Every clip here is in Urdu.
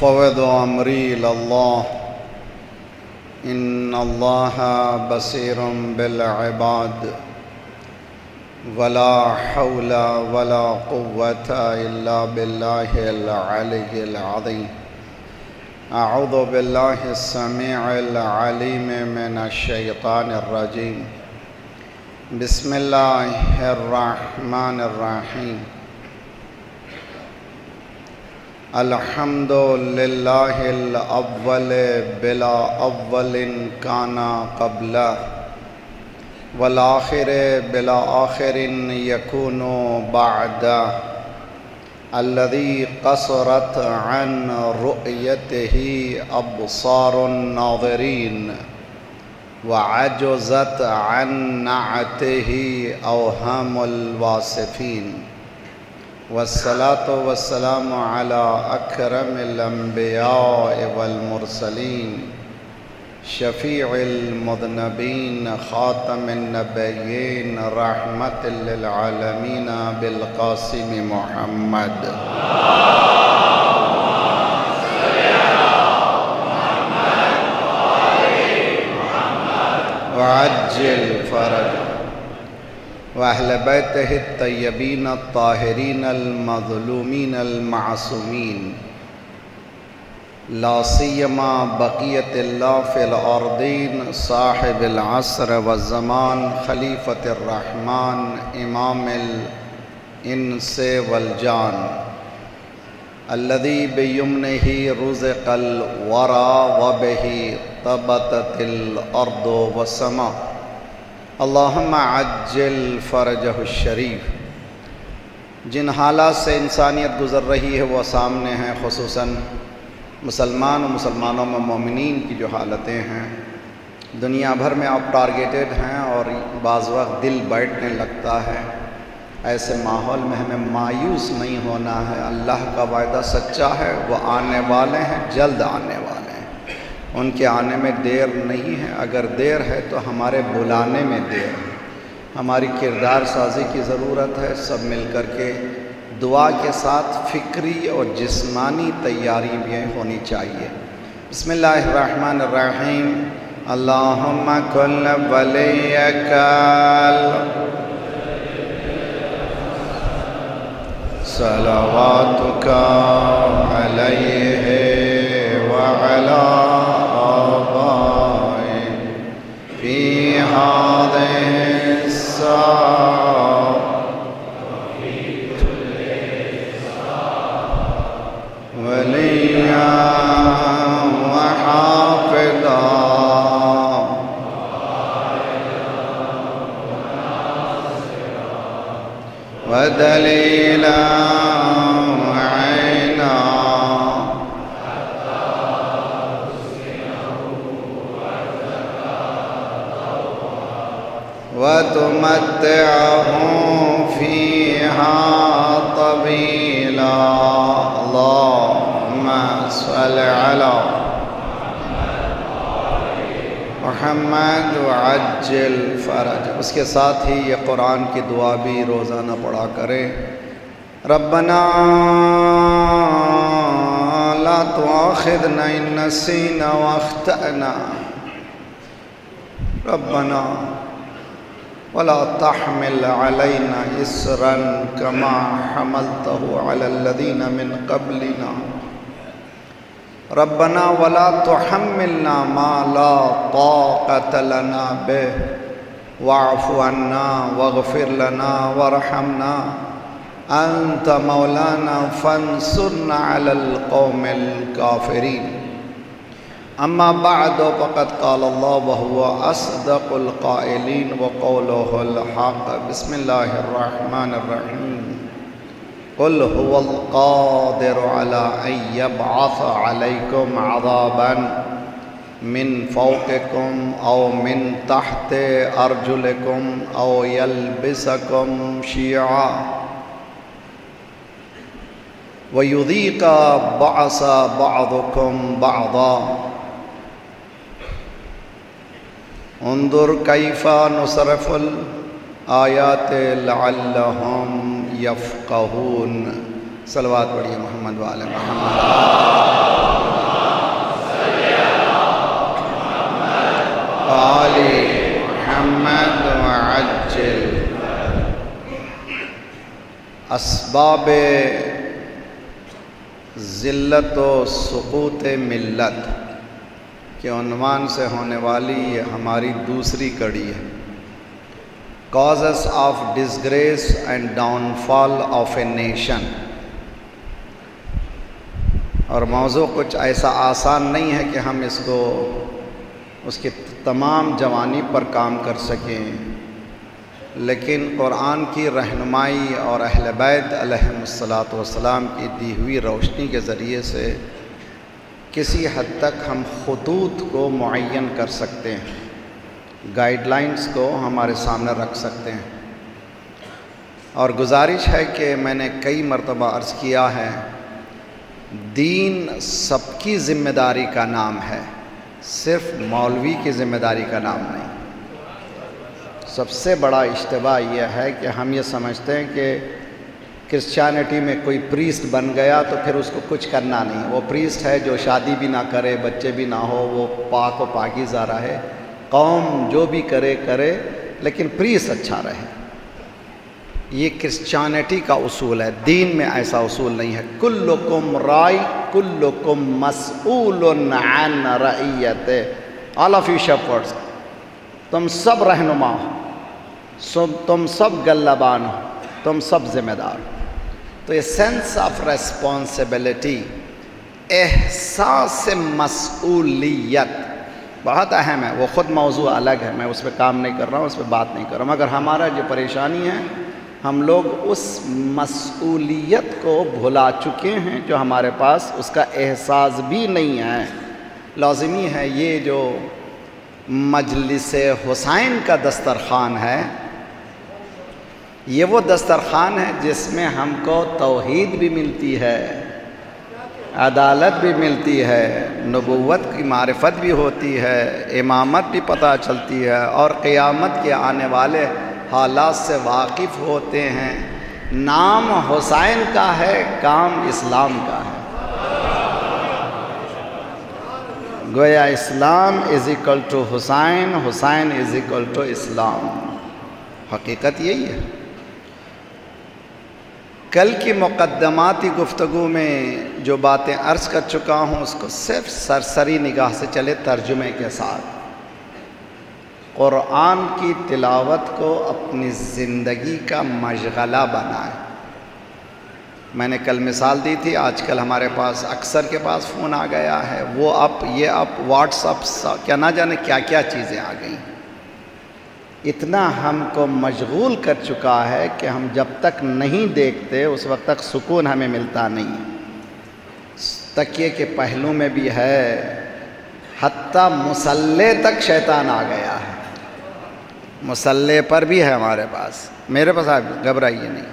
أفوض أمري إلى الله إن الله بصير بالعباد ولا حول ولا قوة إلا بالله العلي العظيم. أعوذ بالله السميع العليم من الشيطان الرجيم. بسم الله الرحمن الرحيم. الحمد لله الأول بلا أول كان قبله والآخر بلا آخر يكون بعده الذي قصرت عن رؤيته أبصار الناظرين وعجزت عن نعته أوهام الواصفين، والصلاة والسلام على أكرم الأنبياء والمرسلين شفيع المذنبين خاتم النبيين رحمة للعالمين بالقاسم محمد وعجل فرجه وأهل بيته الطيبين الطاهرين المظلومين المعصومين، لا سيما بقية الله في الأرضين صاحب العصر والزمان خليفة الرحمن إمام الإنس والجان الذي بيمنه رزق الورى وبه طبتت الأرض والسماء. اللہم عجل فرجہ الشریف. جن حالات سے انسانیت گزر رہی ہے وہ سامنے ہیں، خصوصاً مسلمان و مسلمانوں میں مومنین کی جو حالتیں ہیں. دنیا بھر میں آپ ٹارگیٹڈ ہیں اور بعض وقت دل بیٹھنے لگتا ہے. ایسے ماحول میں ہمیں مایوس نہیں ہونا ہے. اللہ کا وعدہ سچا ہے، وہ آنے والے ہیں، جلد آنے والے ہیں. ان کے آنے میں دیر نہیں ہے. اگر دیر ہے تو ہمارے بلانے میں دیر ہے. ہماری کردار سازی کی ضرورت ہے. سب مل کر کے دعا کے ساتھ فکری اور جسمانی تیاری بھی ہونی چاہیے. بسم اللہ الرحمن الرحیم. اللہم کن ولیک صلواتک علیہ وعلی ودلیلا وعینا وتمتعهم فيها طويلا. اللهم صل على محمد وعجل فرج. اس کے ساتھ ہی یہ قرآن کی دعا بھی روزانہ پڑھا کریں. ربنا لا تؤاخذنا ان نسينا واخطأنا ربنا ولا تحمل علينا إصرا كما حملته على الذين من قبلنا ربنا ولا تحملنا ما لا طاقة لنا به واعف عنا واغفر لنا وارحمنا أنت مولانا فانصرنا على القوم الكافرين. أما بعد فقد قال الله وهو أصدق القائلين وقوله الحق. بسم الله الرحمن الرحيم. قل هو القادر على أن يبعث عليكم عذابا من فوقكم أو من تحت أرجلكم أو يلبسكم شيعا ويذيق بأس بعضكم بعضا انظر كيف نصرف الآيات لعلهم يفقهون. صلوات پڑھیے محمد وعلی محمد۔ آل محمد وعجل۔ اسباب ذلت و سقوط ملت کے عنوان سے ہونے والی یہ ہماری دوسری کڑی ہے، Causes of disgrace and downfall of a nation۔ اور موضوع کچھ ایسا آسان نہیں ہے کہ ہم اس کی تمام جوانی پر کام کر سکیں، لیکن قرآن کی رہنمائی اور اہل بیت علیہم الصلاۃ والسلام کی دی ہوئی روشنی کے ذریعے سے کسی حد تک ہم خطوط کو معین کر سکتے ہیں، گائیڈ لائنز کو ہمارے سامنے رکھ سکتے ہیں۔ اور گزارش ہے کہ میں نے کئی مرتبہ عرض کیا ہے، دین سب کی ذمہ داری کا نام ہے، صرف مولوی کی ذمہ داری کا نام نہیں۔ سب سے بڑا اشتباہ یہ ہے کہ ہم یہ سمجھتے ہیں کہ کرسچینٹی میں کوئی پریسٹ بن گیا تو پھر اس کو کچھ کرنا نہیں، وہ پریسٹ ہے جو شادی بھی نہ کرے، بچے بھی نہ ہو، وہ پاک و پاکیزہ رہے، قوم جو بھی کرے لیکن پریسٹ اچھا رہے۔ یہ کرسچینٹی کا اصول ہے، دین میں ایسا اصول نہیں ہے۔ کلکم رائی کلکم مسئول عن رعیتہ، آل آف یو شیپرڈز، تم سب رہنما ہو، تم سب گلہبان ہو، تم سب ذمہ دار ہو۔ تو یہ سینس آف ریسپانسبلٹی، احساس مسئولیت بہت اہم ہے، وہ خود موضوع الگ ہے، میں اس پہ کام نہیں کر رہا ہوں، اس پہ بات نہیں کر رہا ہوں، مگر ہمارا جو پریشانی ہے، ہم لوگ اس مسئولیت کو بھلا چکے ہیں جو ہمارے پاس اس کا احساس بھی نہیں ہے۔ لازمی ہے یہ جو مجلس حسین کا دسترخوان ہے، یہ وہ دسترخوان ہے جس میں ہم کو توحید بھی ملتی ہے، عدالت بھی ملتی ہے، نبوت کی معرفت بھی ہوتی ہے، امامت بھی پتہ چلتی ہے، اور قیامت کے آنے والے حالات سے واقف ہوتے ہیں۔ نام حسین کا ہے، کام اسلام کا ہے۔ گویا Islam is equal to Hussain, Hussain is equal to Islam, حقیقت یہی ہے۔ کل کی مقدماتی گفتگو میں جو باتیں عرض کر چکا ہوں اس کو صرف سرسری نگاہ سے چلے ترجمے کے ساتھ۔ قرآن کی تلاوت کو اپنی زندگی کا مشغلہ بنائیں۔ میں نے کل مثال دی تھی، آج کل ہمارے پاس اکثر کے پاس فون آ گیا ہے، وہ اپ یہ اپ واٹس اپ کیا نہ جانے کیا کیا چیزیں آ گئیں۔ اتنا ہم کو مشغول کر چکا ہے کہ ہم جب تک نہیں دیکھتے اس وقت تک سکون ہمیں ملتا نہیں۔ تکیے کے پہلو میں بھی ہے، حتیٰ مصلے تک شیطان آ گیا ہے، مصلے پر بھی ہے ہمارے پاس، میرے پاس آپ گھبرائیے نہیں۔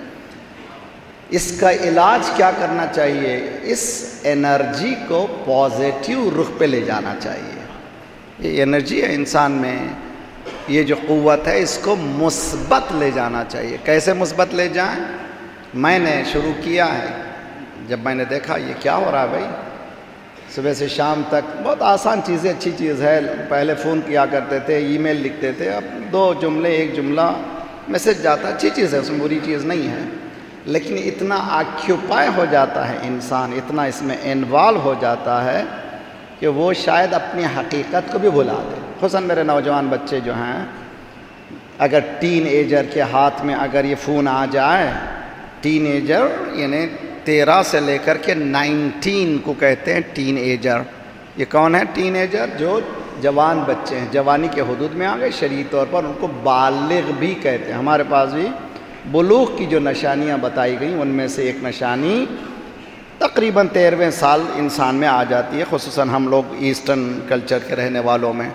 اس کا علاج کیا کرنا چاہیے؟ اس انرجی کو پازیٹیو رخ پہ لے جانا چاہیے۔ یہ انرجی ہے انسان میں، یہ جو قوت ہے اس کو مثبت لے جانا چاہیے۔ کیسے مثبت لے جائیں؟ میں نے شروع کیا ہے، جب میں نے دیکھا یہ کیا ہو رہا ہے بھائی، صبح سے شام تک بہت آسان چیزیں، اچھی چیز ہے، پہلے فون کیا کرتے تھے، ای میل لکھتے تھے، اب 2 جملے 1 جملہ میسج جاتا، اچھی چیز ہے، اس میں بری چیز نہیں ہے، لیکن اتنا آکیوپائی ہو جاتا ہے انسان، اتنا اس میں انوالو ہو جاتا ہے کہ وہ شاید اپنی حقیقت کو بھی بھلا دے۔ خصوصاً میرے نوجوان بچے جو ہیں، اگر ٹین ایجر کے ہاتھ میں اگر یہ فون آ جائے، ٹین ایجر یعنی 13 سے لے کر کے 19 کو کہتے ہیں ٹین ایجر۔ یہ کون ہے ٹین ایجر؟ جو جوان بچے ہیں، جوانی کے حدود میں آ گئے، شرعی طور پر ان کو بالغ بھی کہتے ہیں۔ ہمارے پاس بھی بلوغ کی جو نشانیاں بتائی گئیں ان میں سے ایک نشانی تقریباً 13ویں سال انسان میں آ جاتی ہے، خصوصاً ہم لوگ ایسٹرن کلچر کے رہنے والوں میں۔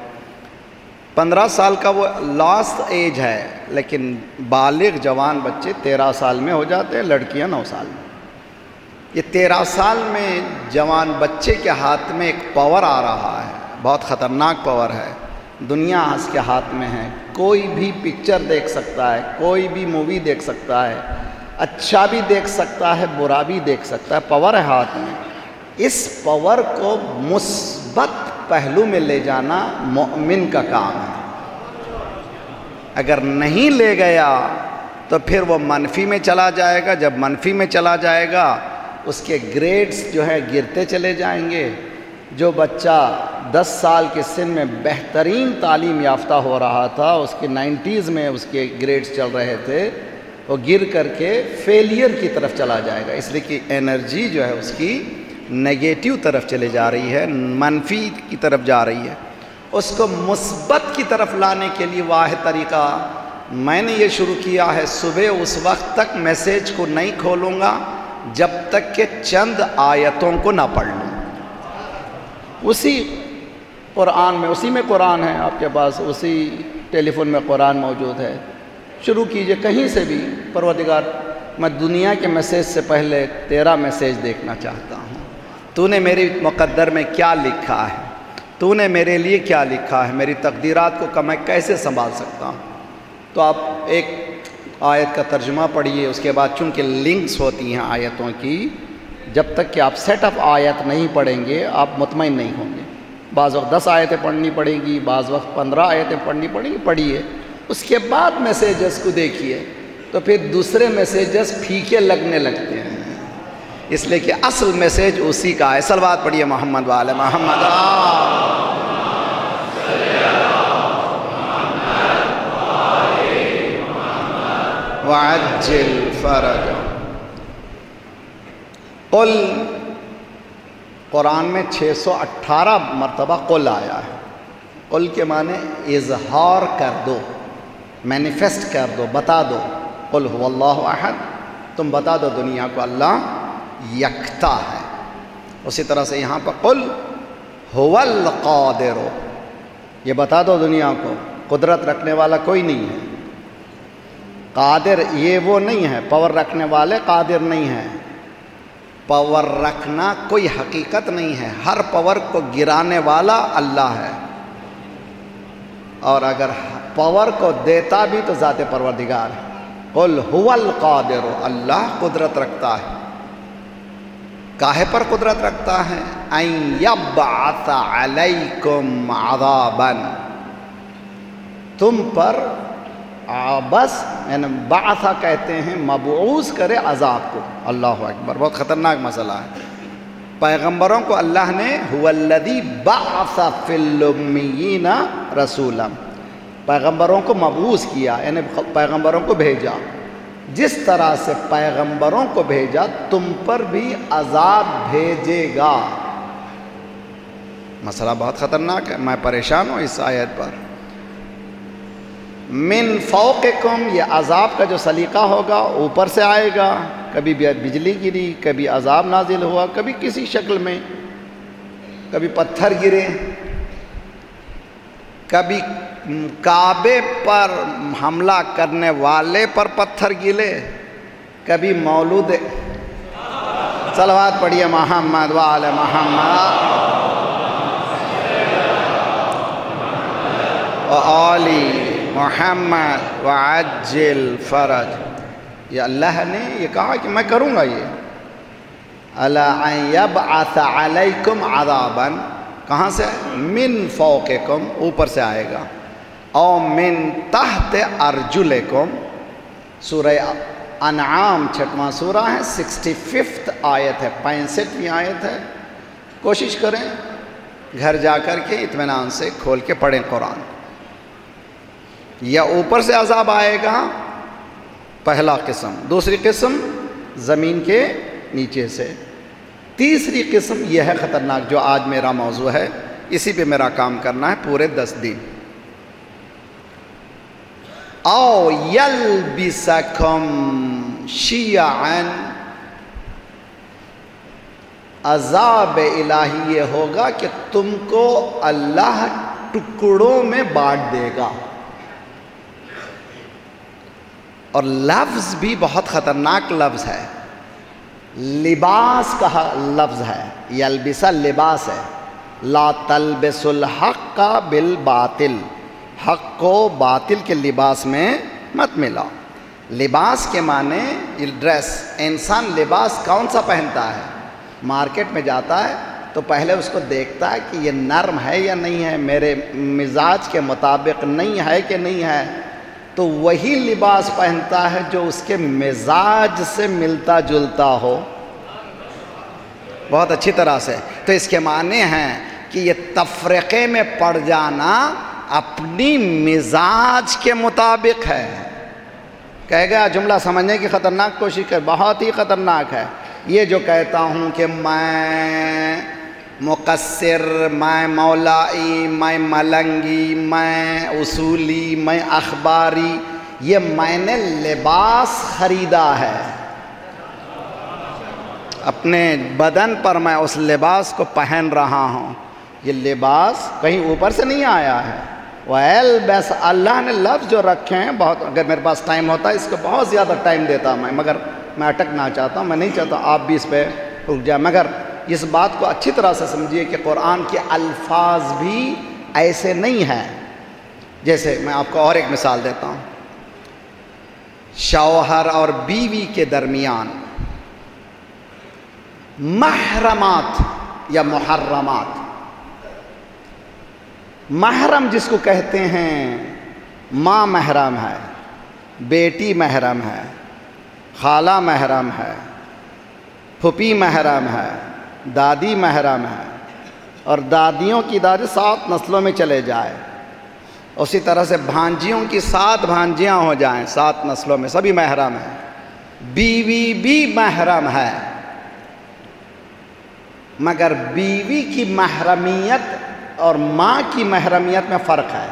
15 سال کا وہ لاسٹ ایج ہے، لیکن بالغ جوان بچے 13 سال میں ہو جاتے ہیں، لڑکیاں 9 سال میں۔ یہ 13 سال میں جوان بچے کے ہاتھ میں ایک پاور آ رہا ہے، بہت خطرناک پاور ہے، دنیا اس کے ہاتھ میں ہے، کوئی بھی پکچر دیکھ سکتا ہے، کوئی بھی مووی دیکھ سکتا ہے، اچھا بھی دیکھ سکتا ہے، برا بھی دیکھ سکتا ہے، پاور ہے ہاتھ میں۔ اس پاور کو مثبت پہلو میں لے جانا مومن کا کام ہے۔ اگر نہیں لے گیا تو پھر وہ منفی میں چلا جائے گا، جب منفی میں چلا جائے گا اس کے گریڈز جو ہے گرتے چلے جائیں گے۔ جو بچہ 10 سال کے سن میں بہترین تعلیم یافتہ ہو رہا تھا، اس کے 90s میں اس کے گریڈز چل رہے تھے، وہ گر کر کے فیلئر کی طرف چلا جائے گا، اس لیے کہ انرجی جو ہے اس کی نیگیٹو طرف چلے جا رہی ہے، منفی کی طرف جا رہی ہے۔ اس کو مثبت کی طرف لانے کے لیے واحد طریقہ میں نے یہ شروع کیا ہے، صبح اس وقت تک میسیج کو نہیں کھولوں گا جب تک کہ چند آیتوں کو نہ پڑھ لوں۔ اسی قرآن میں، اسی میں قرآن ہے آپ کے پاس، اسی ٹیلی فون میں قرآن موجود ہے، شروع کیجئے کہیں سے بھی۔ پروردگار میں دنیا کے میسیج سے پہلے تیرا میسیج دیکھنا چاہتا ہوں، تو نے میری مقدر میں کیا لکھا ہے، تو نے میرے لیے کیا لکھا ہے، میری تقدیرات کو میں کیسے سنبھال سکتا ہوں۔ تو آپ ایک آیت کا ترجمہ پڑھیے، اس کے بعد چونکہ لنکس ہوتی ہیں آیتوں کی، جب تک کہ آپ سیٹ اپ آیت نہیں پڑھیں گے آپ مطمئن نہیں ہوں گے۔ بعض وقت 10 آیتیں پڑھنی پڑیں گی، بعض وقت 15 آیتیں پڑھنی پڑیں گی، پڑھیے، اس کے بعد میسیجز کو دیکھیے، تو پھر دوسرے میسیجز پھیکے لگنے لگتے ہیں، اس لیے کہ اصل میسیج اسی کا ہے۔ صلوات پڑھیے محمد وعلی محمد۔ وعجل فرج۔ قل، قرآن میں 618 مرتبہ قل آیا ہے۔ قل کے معنی اظہار کر دو، مینیفیسٹ کر دو، بتا دو۔ قل هو اللہ احد، تم بتا دو دنیا کو اللہ یکتا ہے۔ اسی طرح سے یہاں پر قل هو القادر، یہ بتا دو دنیا کو قدرت رکھنے والا کوئی نہیں ہے۔ قادر یہ وہ نہیں ہے، پاور رکھنے والے قادر نہیں ہیں، پاور رکھنا کوئی حقیقت نہیں ہے، ہر پاور کو گرانے والا اللہ ہے، اور اگر پاور کو دیتا بھی تو ذات پروردگار ہے۔ قل هو القادر، اللہ قدرت رکھتا ہے۔ کاہے پر قدرت رکھتا ہے؟ ان یبعث علیکم عذابا، تم پر بس یعنی بعثہ کہتے ہیں مبعوث کرے عذاب کو۔ اللہ اکبر، بہت خطرناک مسئلہ ہے۔ پیغمبروں کو اللہ نے هو الذی بعث فی الامیین رسولا، پیغمبروں کو مبعوث کیا، یعنی پیغمبروں کو بھیجا۔ جس طرح سے پیغمبروں کو بھیجا تم پر بھی عذاب بھیجے گا۔ مسئلہ بہت خطرناک ہے، میں پریشان ہوں اس آیت پر۔ من فوقکم، یہ عذاب کا جو سلیقہ ہوگا اوپر سے آئے گا، کبھی بجلی گری، کبھی عذاب نازل ہوا، کبھی کسی شکل میں، کبھی پتھر گرے، کبھی کعبے پر حملہ کرنے والے پر پتھر گرے، کبھی مولود۔ صلوات پڑھیے محمد وعلی محمد وآلی محمد وعجل فرج۔ یہ اللہ نے یہ کہا کہ میں کروں گا یہ۔ الا ان یبعث علیکم عذابا، کہاں سے؟ من فوقکم، اوپر سے آئے گا، او من تحت ارجلکم۔ سورہ انعام 6واں سورہ ہے، 65 آیت ہے، 65ویں آیت ہے۔ کوشش کریں گھر جا کر کے اطمینان سے کھول کے پڑھیں قرآن۔ یا اوپر سے عذاب آئے گا، پہلا قسم۔ دوسری قسم زمین کے نیچے سے۔ تیسری قسم یہ ہے خطرناک، جو آج میرا موضوع ہے، اسی پہ میرا کام کرنا ہے پورے 10 دن۔ او یلبسکم شیعا، عذاب الہی یہ ہوگا کہ تم کو اللہ ٹکڑوں میں بانٹ دے گا۔ اور لفظ بھی بہت خطرناک لفظ ہے، لباس کا لفظ ہے، یلبسا لباس ہے۔ لا تلبس الحق بالباطل، حق کو باطل کے لباس میں مت ملا۔ لباس کے معنی ڈریس. انسان لباس کون سا پہنتا ہے؟ مارکیٹ میں جاتا ہے تو پہلے اس کو دیکھتا ہے کہ یہ نرم ہے یا نہیں ہے، میرے مزاج کے مطابق نہیں ہے کہ نہیں ہے، تو وہی لباس پہنتا ہے جو اس کے مزاج سے ملتا جلتا ہو بہت اچھی طرح سے. تو اس کے معنی ہیں کہ یہ تفرقے میں پڑ جانا اپنی مزاج کے مطابق ہے. کہے گا جملہ سمجھنے کی خطرناک کوشش کر، بہت ہی خطرناک ہے. یہ جو کہتا ہوں کہ میں مقصر، میں مولائی، میں ملنگی، میں اصولی، میں اخباری، یہ میں نے لباس خریدا ہے، اپنے بدن پر میں اس لباس کو پہن رہا ہوں. یہ لباس کہیں اوپر سے نہیں آیا ہے. وَيَلْبَسْ اللہ نے لفظ جو رکھے ہیں بہت، اگر میرے پاس ٹائم ہوتا ہے اس کو بہت زیادہ ٹائم دیتا میں، مگر میں اٹکنا چاہتا ہوں، میں نہیں چاہتا آپ بھی اس پہ رک جائیں. مگر اس بات کو اچھی طرح سے سمجھیے کہ قرآن کے الفاظ بھی ایسے نہیں ہیں. جیسے میں آپ کو اور ایک مثال دیتا ہوں. شوہر اور بیوی کے درمیان محرمات یا محرمات. محرم جس کو کہتے ہیں، ماں محرم ہے، بیٹی محرم ہے، خالہ محرم ہے، پھوپھی محرم ہے، دادی محرم ہے، اور دادیوں کی دادی 7 نسلوں میں چلے جائے. اسی طرح سے بھانجیوں کی 7 بھانجیاں ہو جائیں 7 نسلوں میں، سبھی محرم ہیں. بیوی بھی محرم ہے، مگر بیوی کی محرمیت اور ماں کی محرمیت میں فرق ہے.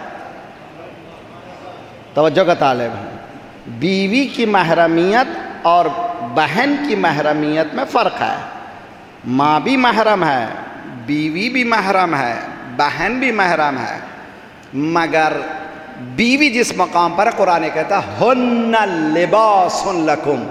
توجہ کا طالب ہے. بیوی کی محرمیت اور بہن کی محرمیت میں فرق ہے. ماں بھی محرم ہے، بیوی بھی محرم ہے، بہن بھی محرم ہے، مگر بیوی جس مقام پر قرآن کہتا ہے ہن لباس لکم،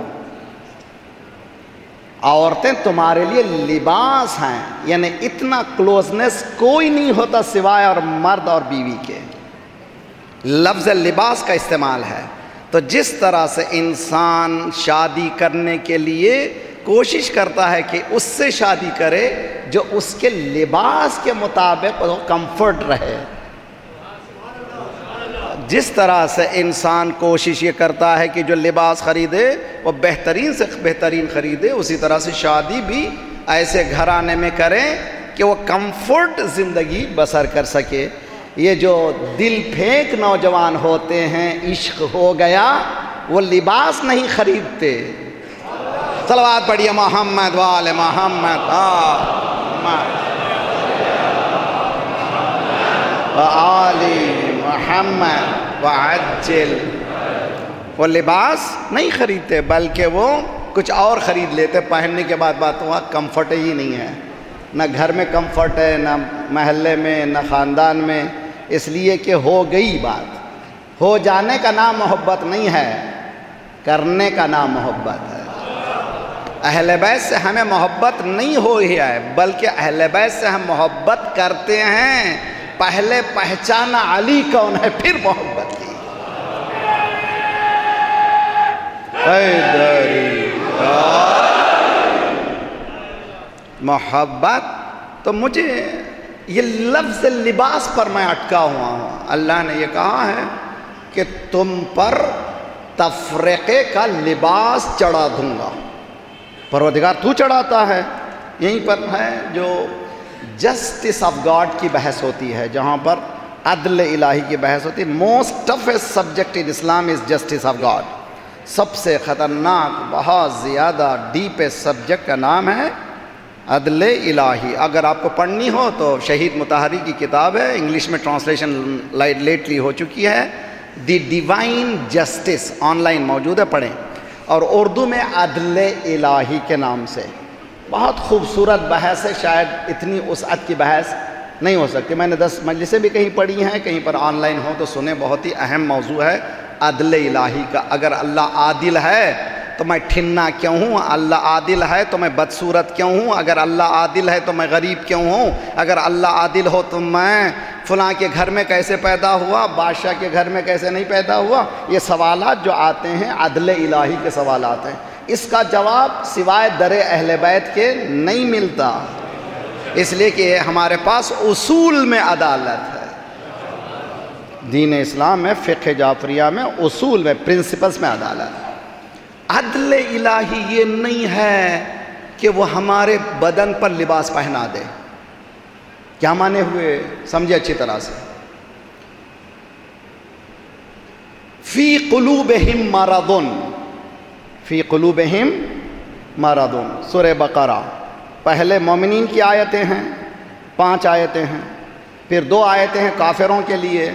عورتیں تمہارے لیے لباس ہیں. یعنی اتنا کلوزنس کوئی نہیں ہوتا سوائے اور مرد اور بیوی کے. لفظ لباس کا استعمال ہے. تو جس طرح سے انسان شادی کرنے کے لیے کوشش کرتا ہے کہ اس سے شادی کرے جو اس کے لباس کے مطابق کمفرٹ رہے، جس طرح سے انسان کوشش یہ کرتا ہے کہ جو لباس خریدے وہ بہترین سے بہترین خریدے، اسی طرح سے شادی بھی ایسے گھرانے میں کریں کہ وہ کمفرٹ زندگی بسر کر سکے. یہ جو دل پھینک نوجوان ہوتے ہیں، عشق ہو گیا، وہ لباس نہیں خریدتے. صلوات پڑھیے محمد وآل محمد وآل محمد وعجل. وہ لباس نہیں خریدتے بلکہ وہ کچھ اور خرید لیتے. پہننے کے بعد بات ہوا کمفرٹ ہی نہیں ہے، نہ گھر میں کمفرٹ ہے، نہ محلے میں، نہ خاندان میں، اس لیے کہ ہو گئی بات. ہو جانے کا نام محبت نہیں ہے، کرنے کا نام محبت ہے. اہل بیت سے ہمیں محبت نہیں ہوئی ہے بلکہ اہل بیت سے ہم محبت کرتے ہیں. پہلے پہچانا علی کون ہے، پھر محبت کی. محبت تو مجھے یہ لفظ لباس پر میں اٹکا ہوا ہوں. اللہ نے یہ کہا ہے کہ تم پر تفرقے کا لباس چڑھا دوں گا. پروردگار تو چڑھاتا ہے. یہیں پر ہے جو جسٹس آف گاڈ کی بحث ہوتی ہے، جہاں پر عدل الہی کی بحث ہوتی ہے. Most toughest subject in Islam is justice of God. سب سے خطرناک، بہت زیادہ ڈیپسٹ سبجیکٹ کا نام ہے عدل الہی. اگر آپ کو پڑھنی ہو تو شہید مطہری کی کتاب ہے، انگلش میں ٹرانسلیشن لیٹلی ہو چکی ہے، the divine justice, online موجود ہے، پڑھیں. اور اردو میں عدل الہی کے نام سے بہت خوبصورت بحث ہے. شاید اتنی وسعت کی بحث نہیں ہو سکتی. میں نے 10 مجلسیں بھی کہیں پڑھی ہیں، کہیں پر آن لائن ہوں تو سنیں. بہت ہی اہم موضوع ہے عدل الہی کا. اگر اللہ عادل ہے تو میں ٹھنا کیوں ہوں؟ اللہ عادل ہے تو میں بدصورت کیوں ہوں؟ اگر اللہ عادل ہے تو میں غریب کیوں ہوں؟ اگر اللہ عادل ہو تو میں فلاں کے گھر میں کیسے پیدا ہوا، بادشاہ کے گھر میں کیسے نہیں پیدا ہوا؟ یہ سوالات جو آتے ہیں عدل الہی کے سوالات ہیں، اس کا جواب سوائے در اہل بیت کے نہیں ملتا، اس لیے کہ ہمارے پاس اصول میں عدالت ہے۔ دین اسلام میں، فقہ جعفریہ میں، اصول میں، پرنسپلز میں عدالت ہے۔ عدل الہی یہ نہیں ہے کہ وہ ہمارے بدن پر لباس پہنا دے۔ کیا مانے ہوئے؟ سمجھے اچھی طرح سے۔ فی قلوبہم مرض، فی قلوبہم مرض، سورہ بقرہ۔ پہلے مومنین کی آیتیں ہیں، 5 آیتیں ہیں، پھر 2 آیتیں ہیں کافروں کے لیے۔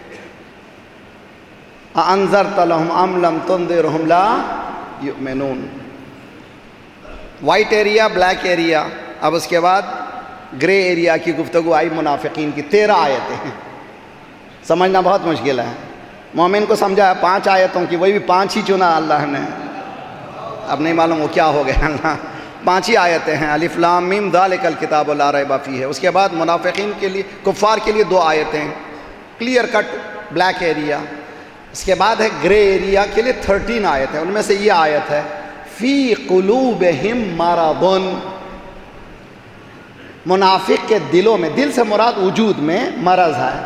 انذرت لهم ام لم تنذرهم لا یؤمنون۔ وائٹ ایریا، بلیک ایریا، اب اس کے بعد گرے ایریا کی گفتگو آئی منافقین کی۔ 13 آیتیں ہیں، سمجھنا بہت مشکل ہے۔ مومن کو سمجھا 5 آیتوں کی، وہی بھی 5 ہی چنا اللہ نے، اب نہیں معلوم وہ کیا ہو گیا اللہ۔ 5 ہی آیتیں ہیں، الف لام میم ذالک الکتاب لا ریب فیہ۔ اس کے بعد منافقین کے لیے، کفار کے لیے 2 آیتیں، کلیئر کٹ بلیک ایریا۔ اس کے بعد ہے گرے ایریا کے لیے 13 آیتیں، ان میں سے یہ آیت ہے فی قلوبہم مرض۔ منافق کے دلوں میں، دل سے مراد وجود میں مرض ہے۔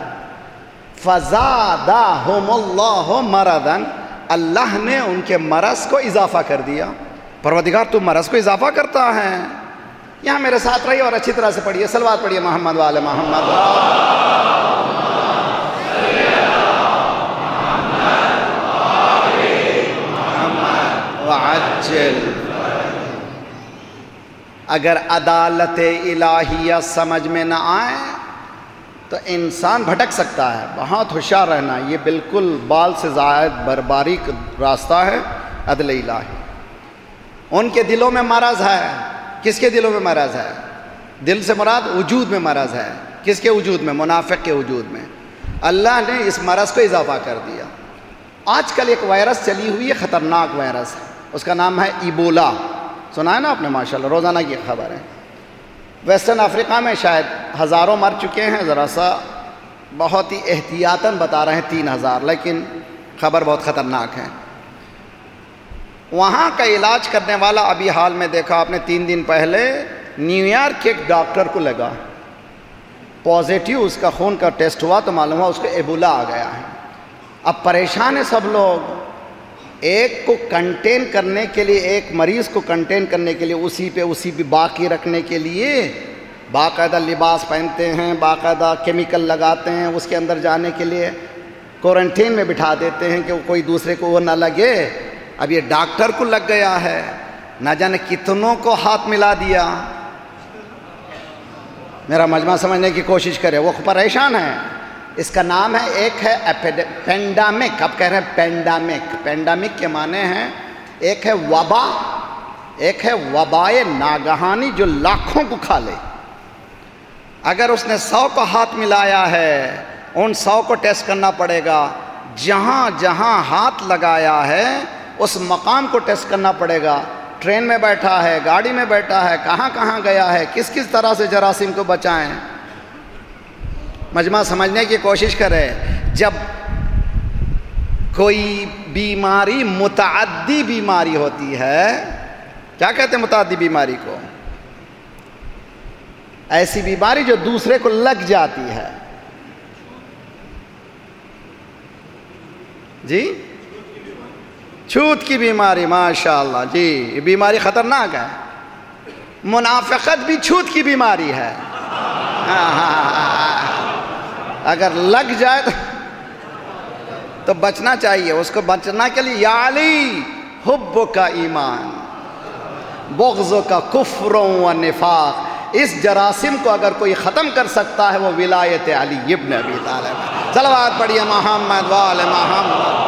فزادہم اللہ مرضا، اللہ نے ان کے مرض کو اضافہ کر دیا۔ پروردگار تو مرض کو اضافہ کرتا ہے۔ یہاں میرے ساتھ رہیے اور اچھی طرح سے پڑھیے، صلوات پڑھیے محمد وعلی محمد وعجل۔ اگر عدالت الہیہ سمجھ میں نہ آئے تو انسان بھٹک سکتا ہے۔ بہت ہوشیار رہنا، یہ بالکل بال سے زائد باریک راستہ ہے عدل الہی۔ ان کے دلوں میں مرض ہے۔ کس کے دلوں میں مرض ہے؟ دل سے مراد وجود میں مرض ہے۔ کس کے وجود میں؟ منافق کے وجود میں۔ اللہ نے اس مرض کو اضافہ کر دیا۔ آج کل ایک وائرس چلی ہوئی ہے، خطرناک وائرس، اس کا نام ہے ایبولا۔ سنا ہے نا آپ نے؟ ماشاءاللہ روزانہ کی خبر ہے۔ ویسٹرن افریقہ میں شاید ہزاروں مر چکے ہیں، ذرا سا بہت ہی احتیاطاً بتا رہے ہیں 3000، لیکن خبر بہت خطرناک ہے۔ وہاں کا علاج کرنے والا ابھی حال میں دیکھا آپ نے 3 دن پہلے نیو یارک کے ایک ڈاکٹر کو لگا پازیٹیو، اس کا خون کا ٹیسٹ ہوا تو معلوم ہوا اس کو ایبولا آ گیا ہے۔ اب پریشان ہیں سب لوگ۔ ایک کو کنٹین کرنے کے لیے، ایک مریض کو کنٹین کرنے کے لیے، اسی پہ باقی رکھنے کے لیے باقاعدہ لباس پہنتے ہیں، باقاعدہ کیمیکل لگاتے ہیں، اس کے اندر جانے کے لیے کوارنٹین میں بٹھا دیتے ہیں کہ کوئی دوسرے کو وہ نہ لگے۔ اب یہ ڈاکٹر کو لگ گیا ہے، نہ جانے کتنوں کو ہاتھ ملا دیا۔ میرا مجمع سمجھنے کی کوشش کرے، وہ پریشان ہے۔ اس کا نام ہے، ایک ہے پینڈامک۔ اب کہہ رہے ہیں پینڈامک۔ پینڈامک کے معنی ہیں، ایک ہے وبا، ایک ہے وبائے ناگہانی جو لاکھوں کو کھا لے۔ اگر اس نے 100 کو ہاتھ ملایا ہے، ان 100 کو ٹیسٹ کرنا پڑے گا۔ جہاں جہاں ہاتھ لگایا ہے اس مقام کو ٹیسٹ کرنا پڑے گا۔ ٹرین میں بیٹھا ہے، گاڑی میں بیٹھا ہے، کہاں کہاں گیا ہے، کس کس طرح سے جراثیم کو بچائیں۔ مجمع سمجھنے کی کوشش کرے۔ جب کوئی بیماری متعدی بیماری ہوتی ہے، کیا کہتے ہیں متعدی بیماری کو؟ ایسی بیماری جو دوسرے کو لگ جاتی ہے۔ جی، چھوت کی بیماری، ماشاءاللہ جی، یہ بیماری خطرناک ہے۔ منافقت بھی چھوت کی بیماری ہے۔ اگر لگ جائے تو بچنا چاہیے۔ اس کو بچنا کے لیے یا علی حب کا ایمان، بغض کا کفر و نفاق، اس جراثیم کو اگر کوئی ختم کر سکتا ہے وہ ولایت علی ابن ابی طالب۔ صلوات پڑھیے محمد وآل محمد۔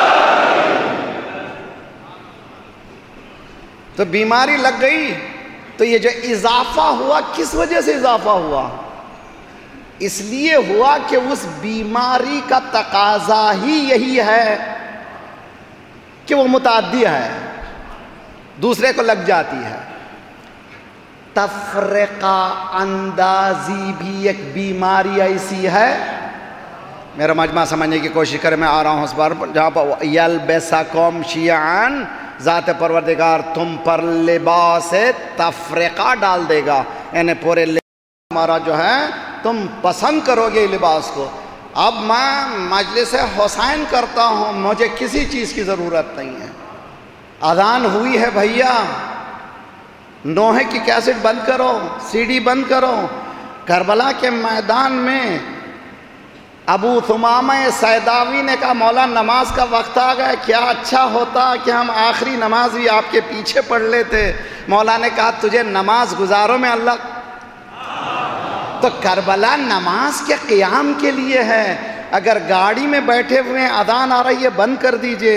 تو بیماری لگ گئی تو یہ جو اضافہ ہوا کس وجہ سے اضافہ ہوا؟ اس لیے ہوا کہ اس بیماری کا تقاضا ہی یہی ہے کہ وہ متعدی ہے، دوسرے کو لگ جاتی ہے۔ تفرقہ اندازی بھی ایک بیماری ایسی ہے، میرا مجمع سمجھنے کی کوشش کرے، میں آ رہا ہوں اس بار جہاں پر یلبسکم شیعان، ذات پروردگار تم پر لباس تفرقہ ڈال دے گا، یعنی پورے ہمارا جو ہے تم پسند کرو گے لباس کو۔ اب میں مجلس حسین کرتا ہوں، مجھے کسی چیز کی ضرورت نہیں ہے۔ اذان ہوئی ہے بھیا، نوحے کی کیسٹ بند کرو، سی ڈی بند کرو۔ کربلا کے میدان میں ابو ثمامہ سیداوی نے کہا مولا نماز کا وقت آ گیا، کیا اچھا ہوتا کہ ہم آخری نماز بھی آپ کے پیچھے پڑھ لیتے۔ مولا نے کہا تجھے نماز گزارو میں اللہ۔ تو کربلا نماز کے قیام کے لیے ہے۔ اگر گاڑی میں بیٹھے ہوئے ہیں اذان آ رہی ہے بند کر دیجئے،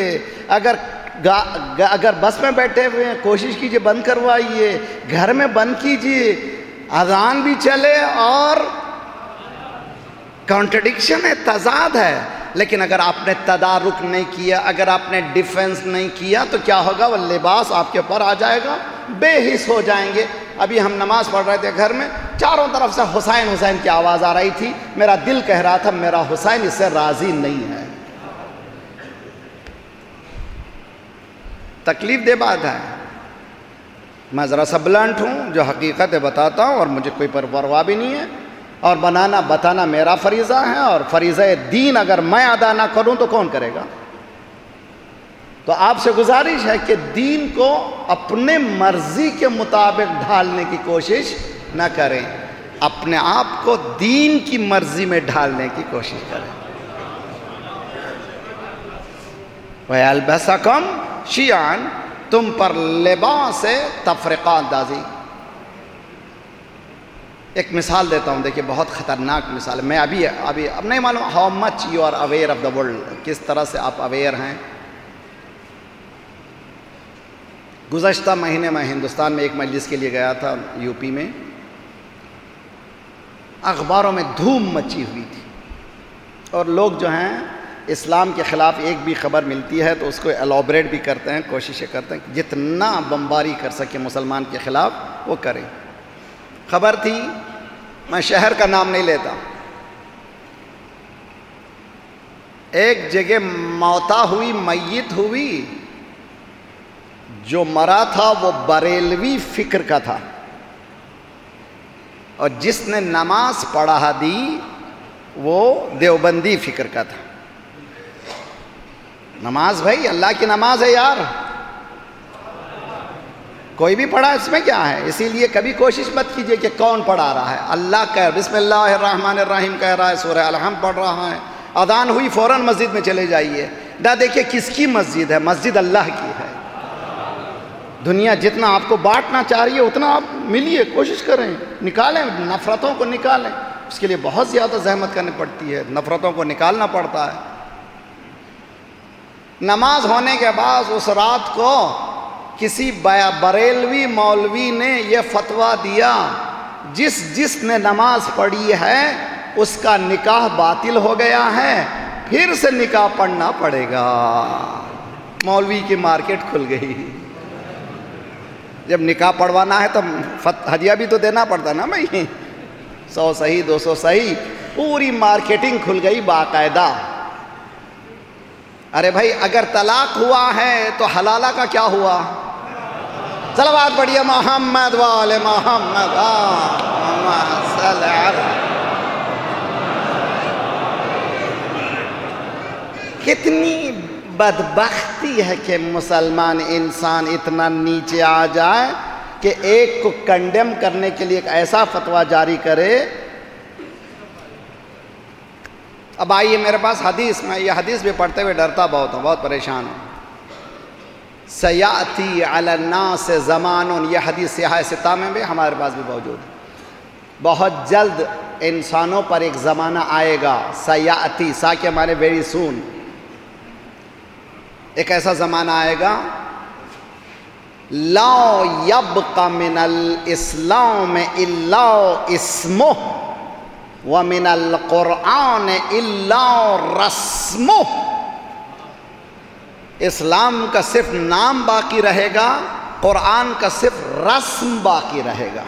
اگر بس میں بیٹھے ہوئے ہیں کوشش کیجئے بند کروائیے، گھر میں بند کیجئے، اذان بھی چلے اور کانٹرڈکشن ہے، تضاد ہے۔ لیکن اگر آپ نے تدارک نہیں کیا، اگر آپ نے ڈیفنس نہیں کیا تو کیا ہوگا؟ وہ لباس آپ کے اوپر آ جائے گا، بے حس ہو جائیں گے۔ ابھی ہم نماز پڑھ رہے تھے گھر میں، چاروں طرف سے حسین حسین کی آواز آ رہی تھی، میرا دل کہہ رہا تھا میرا حسین اس سے راضی نہیں ہے۔ تکلیف دہ بات ہے۔ میں ذرا سا بلنٹ ہوں، جو حقیقت بتاتا ہوں، اور مجھے کوئی پرواہ بھی نہیں ہے، اور بتانا میرا فریضہ ہے، اور فریضہ دین اگر میں ادا نہ کروں تو کون کرے گا؟ تو آپ سے گزارش ہے کہ دین کو اپنے مرضی کے مطابق ڈھالنے کی کوشش نہ کریں، اپنے آپ کو دین کی مرضی میں ڈھالنے کی کوشش کریں۔ وَيَلْبَسَكُمْ شِيَعًا، تم پر لباس تفرقہ اندازی۔ ایک مثال دیتا ہوں، دیکھیے بہت خطرناک مثال ہے۔ میں اب نہیں معلوم how much you are aware of the world, کس طرح سے آپ اویئر ہیں۔ گزشتہ مہینے میں ہندوستان میں ایک مجلس کے لیے گیا تھا، یو پی میں۔ اخباروں میں دھوم مچی ہوئی تھی، اور لوگ جو ہیں اسلام کے خلاف ایک بھی خبر ملتی ہے تو اس کو ایلابریٹ بھی کرتے ہیں، کوششیں کرتے ہیں کہ جتنا بمباری کر سکے مسلمان کے خلاف وہ کریں۔ خبر تھی، میں شہر کا نام نہیں لیتا، ایک جگہ موتا ہوئی، میت ہوئی، جو مرا تھا وہ بریلوی فکر کا تھا، اور جس نے نماز پڑھا دی وہ دیوبندی فکر کا تھا۔ نماز بھائی اللہ کی نماز ہے یار، کوئی بھی پڑھا اس میں کیا ہے؟ اسی لیے کبھی کوشش مت کیجئے کہ کون پڑھا رہا ہے۔ اللہ کہہ بسم اللہ الرحمن الرحیم کہہ رہا ہے، سورہ الحمد پڑھ رہا ہے، اذان ہوئی فوراً مسجد میں چلے جائیے۔ نہ دیکھیے کس کی مسجد ہے، مسجد اللہ کی ہے۔ دنیا جتنا آپ کو بانٹنا چاہ رہی ہے اتنا آپ ملیے، کوشش کریں، نکالیں، نفرتوں کو نکالیں۔ اس کے لیے بہت زیادہ زحمت کرنی پڑتی ہے، نفرتوں کو نکالنا پڑتا ہے۔ نماز ہونے کے بعد اس رات کو کسی بریلوی مولوی نے یہ فتویٰ دیا، جس نے نماز پڑھی ہے اس کا نکاح باطل ہو گیا ہے، پھر سے نکاح پڑھنا پڑے گا۔ مولوی کی مارکیٹ کھل گئی۔ جب نکاح پڑھوانا ہے تو ہدیہ بھی تو دینا پڑتا نا بھائی، 100 صحیح 200 صحیح، پوری مارکیٹنگ کھل گئی باقاعدہ۔ ارے بھائی اگر طلاق ہوا ہے تو حلالہ کا کیا ہوا؟ صلوات پڑھیے محمد وآل محمد، صلی اللہ۔ کتنی بدبختی ہے کہ مسلمان انسان اتنا نیچے آ جائے کہ ایک کو کنڈیم کرنے کے لیے ایک ایسا فتویٰ جاری کرے۔ اب آئیے میرے پاس حدیث، میں یہ حدیث بھی پڑھتے ہوئے ڈرتا بہت ہوں، بہت پریشان ہوں۔ سیاتی علی الناس زمان، یہ حدیث سیاہ ستہ میں بھی ہمارے پاس بھی موجود ہے۔ بہت جلد انسانوں پر ایک زمانہ آئے گا، سیاتی، سا کے معنی ویری سون، ایک ایسا زمانہ آئے گا لا یبق من الاسلام الا اسمہ ومن القرآن الا رسمہ. اسلام کا صرف نام باقی رہے گا، قرآن کا صرف رسم باقی رہے گا.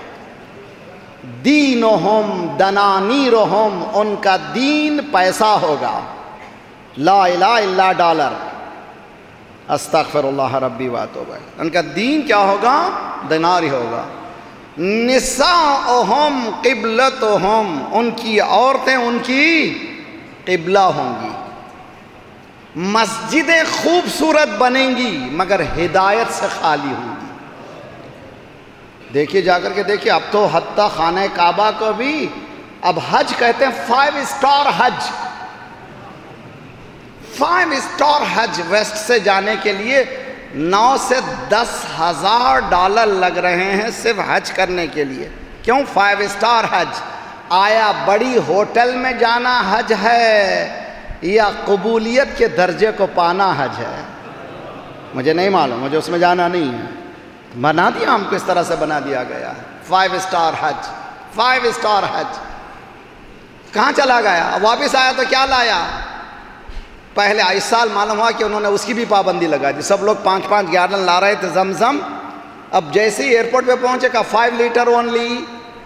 دینہم دنانیرہم، ان کا دین پیسہ ہوگا. لا الہ الا ڈالر، استغفر اللہ ربی واتوب الیہ. ان کا دین کیا ہوگا؟ دیناری ہوگا. نساؤہم قبلتہم، ان کی عورتیں ان کی قبلہ ہوں گی. مسجدیں خوبصورت بنیں گی مگر ہدایت سے خالی ہوں گی. دیکھیے جا کر کے دیکھیے، اب تو حتیٰ خانہ کعبہ کو بھی اب حج کہتے ہیں 5 اسٹار حج. 5 اسٹار حج ویسٹ سے جانے کے لیے 9 سے 10,000 ڈالر لگ رہے ہیں صرف حج کرنے کے لیے. کیوں 5 اسٹار حج؟ آیا بڑی ہوٹل میں جانا حج ہے یا قبولیت کے درجے کو پانا حج ہے؟ مجھے نہیں معلوم، مجھے اس میں جانا نہیں ہے. بنا دیا ہم کو، اس طرح سے بنا دیا گیا. 5 اسٹار حج، 5 اسٹار حج. کہاں چلا گیا؟ واپس آیا تو کیا لایا؟ پہلے اس سال معلوم ہوا کہ انہوں نے اس کی بھی پابندی لگا دی. سب لوگ 5 گیلن لا رہے تھے زمزم. اب جیسے ہی ایئرپورٹ پہ پہنچے کہا 5 لیٹر اونلی،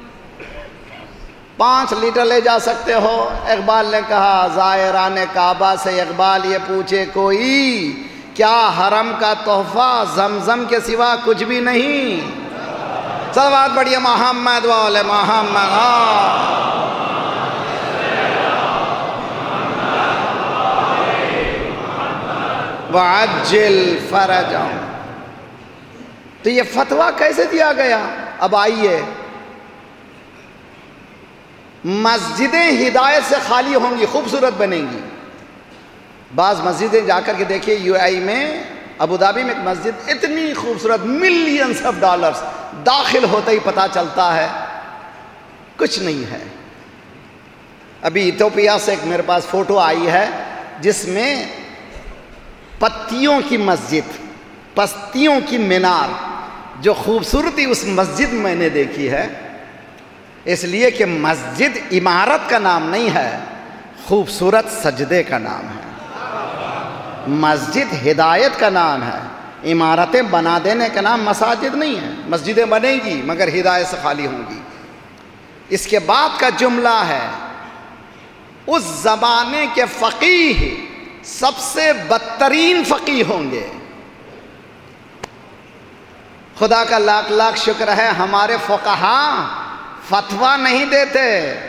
5 لیٹر لے جا سکتے ہو. اقبال نے کہا زائران کعبہ سے اقبال یہ پوچھے کوئی، کیا حرم کا تحفہ زمزم کے سوا کچھ بھی نہیں؟ صلوات پڑھیے محمد و آل محمد. وعجل فرجہم. تو یہ فتویٰ کیسے دیا گیا؟ اب آئیے، مسجدیں ہدایت سے خالی ہوں گی، خوبصورت بنیں گی. بعض مسجدیں جا کر کے دیکھیے، یو اے ای میں ابوظہبی میں ایک مسجد اتنی خوبصورت، ملینز آف ڈالرز، داخل ہوتے ہی پتہ چلتا ہے کچھ نہیں ہے. ابھی ایتھوپیا سے ایک میرے پاس فوٹو آئی ہے جس میں پتیوں کی مسجد، پستیوں کی مینار. جو خوبصورتی اس مسجد میں نے دیکھی ہے، اس لیے کہ مسجد عمارت کا نام نہیں ہے، خوبصورت سجدے کا نام ہے. مسجد ہدایت کا نام ہے. عمارتیں بنا دینے کا نام مساجد نہیں ہے. مسجدیں بنیں گی مگر ہدایت سے خالی ہوں گی. اس کے بعد کا جملہ ہے، اس زمانے کے فقیہ سب سے بدترین فقیہ ہوں گے. خدا کا لاکھ لاکھ شکر ہے ہمارے فقہاء فتویٰ نہیں دیتے،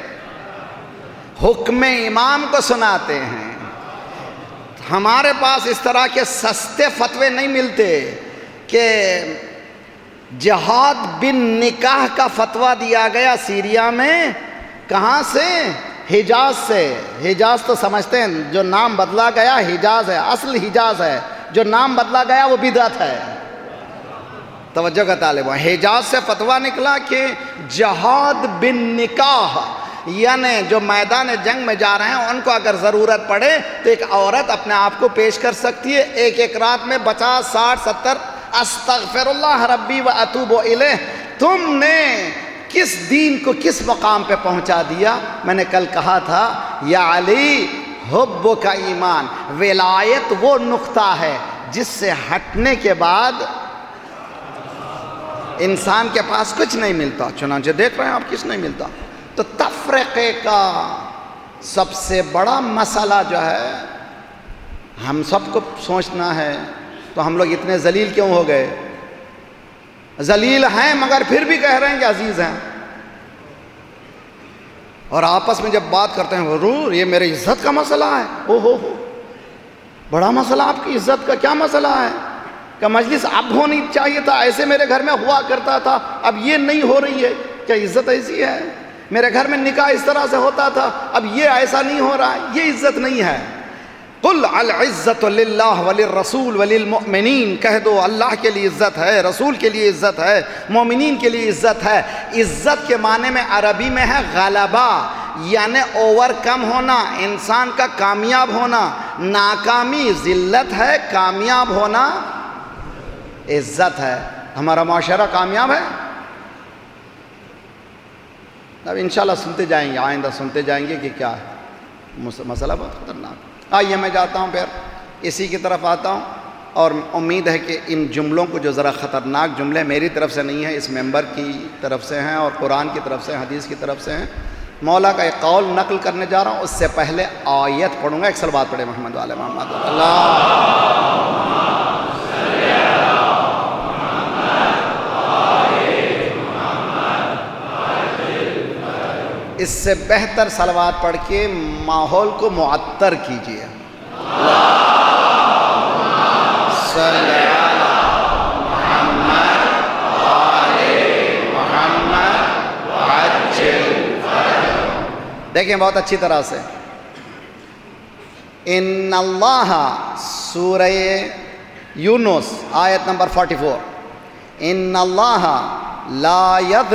حکم امام کو سناتے ہیں. ہمارے پاس اس طرح کے سستے فتوے نہیں ملتے کہ جہاد بن نکاح کا فتویٰ دیا گیا سیریا میں. کہاں سے؟ حجاز سے. حجاز تو سمجھتے ہیں جو نام بدلا گیا حجاز ہے، اصل حجاز ہے. جو نام بدلا گیا وہ بدعت ہے. توجہ کا طالب ہے. حجاز سے فتویٰ نکلا کہ جہاد بن نکاح، یعنی جو میدان جنگ میں جا رہے ہیں ان کو اگر ضرورت پڑے تو ایک عورت اپنے آپ کو پیش کر سکتی ہے. ایک رات میں 50 60 70 استغفر اللہ ربی و اتوب الیہ. تم نے کس دین کو کس مقام پہ پہنچا دیا؟ میں نے کل کہا تھا یا علی حب کا ایمان. ولایت وہ نقطہ ہے جس سے ہٹنے کے بعد انسان کے پاس کچھ نہیں ملتا. چنانچہ دیکھ رہے ہیں آپ کس نہیں ملتا. تو تفرقے کا سب سے بڑا مسئلہ جو ہے ہم سب کو سوچنا ہے. تو ہم لوگ اتنے ذلیل کیوں ہو گئے؟ ذلیل ہیں مگر پھر بھی کہہ رہے ہیں کہ عزیز ہیں. اور آپس میں جب بات کرتے ہیں حضور یہ میرے عزت کا مسئلہ ہے. او ہو بڑا مسئلہ آپ کی عزت کا کیا مسئلہ ہے؟ کہ مجلس اب ہونی چاہیے تھا، ایسے میرے گھر میں ہوا کرتا تھا، اب یہ نہیں ہو رہی ہے. کیا عزت ایسی ہے؟ میرے گھر میں نکاح اس طرح سے ہوتا تھا، اب یہ ایسا نہیں ہو رہا ہے. یہ عزت نہیں ہے. قل العزت للہ وللرسول وللمؤمنین. کہہ دو اللہ کے لیے عزت ہے، رسول کے لیے عزت ہے، مومنین کے لیے عزت ہے. عزت کے معنی میں عربی میں ہے غلبہ، یعنی اوور کم ہونا، انسان کا کامیاب ہونا. ناکامی ذلت ہے، کامیاب ہونا عزت ہے. ہمارا معاشرہ کامیاب ہے؟ اب انشاءاللہ سنتے جائیں گے، آئندہ سنتے جائیں گے کہ کیا ہے مسئلہ بہت خطرناک۔ آئیے میں جاتا ہوں پھر اسی کی طرف آتا ہوں، اور امید ہے کہ ان جملوں کو جو ذرا خطرناک جملے میری طرف سے نہیں ہیں، اس ممبر کی طرف سے ہیں اور قرآن کی طرف سے، حدیث کی طرف سے ہیں۔ مولا کا ایک قول نقل کرنے جا رہا ہوں، اس سے پہلے آیت پڑھوں گا۔ ایک صلوات پڑھے محمد وعلی محمد۔ اس سے بہتر صلوات پڑھ کے ماحول کو معطر کیجیے۔ دیکھیں بہت اچھی طرح سے، ان اللہ، سورہ یونس آیت نمبر 44، ان اللہ لا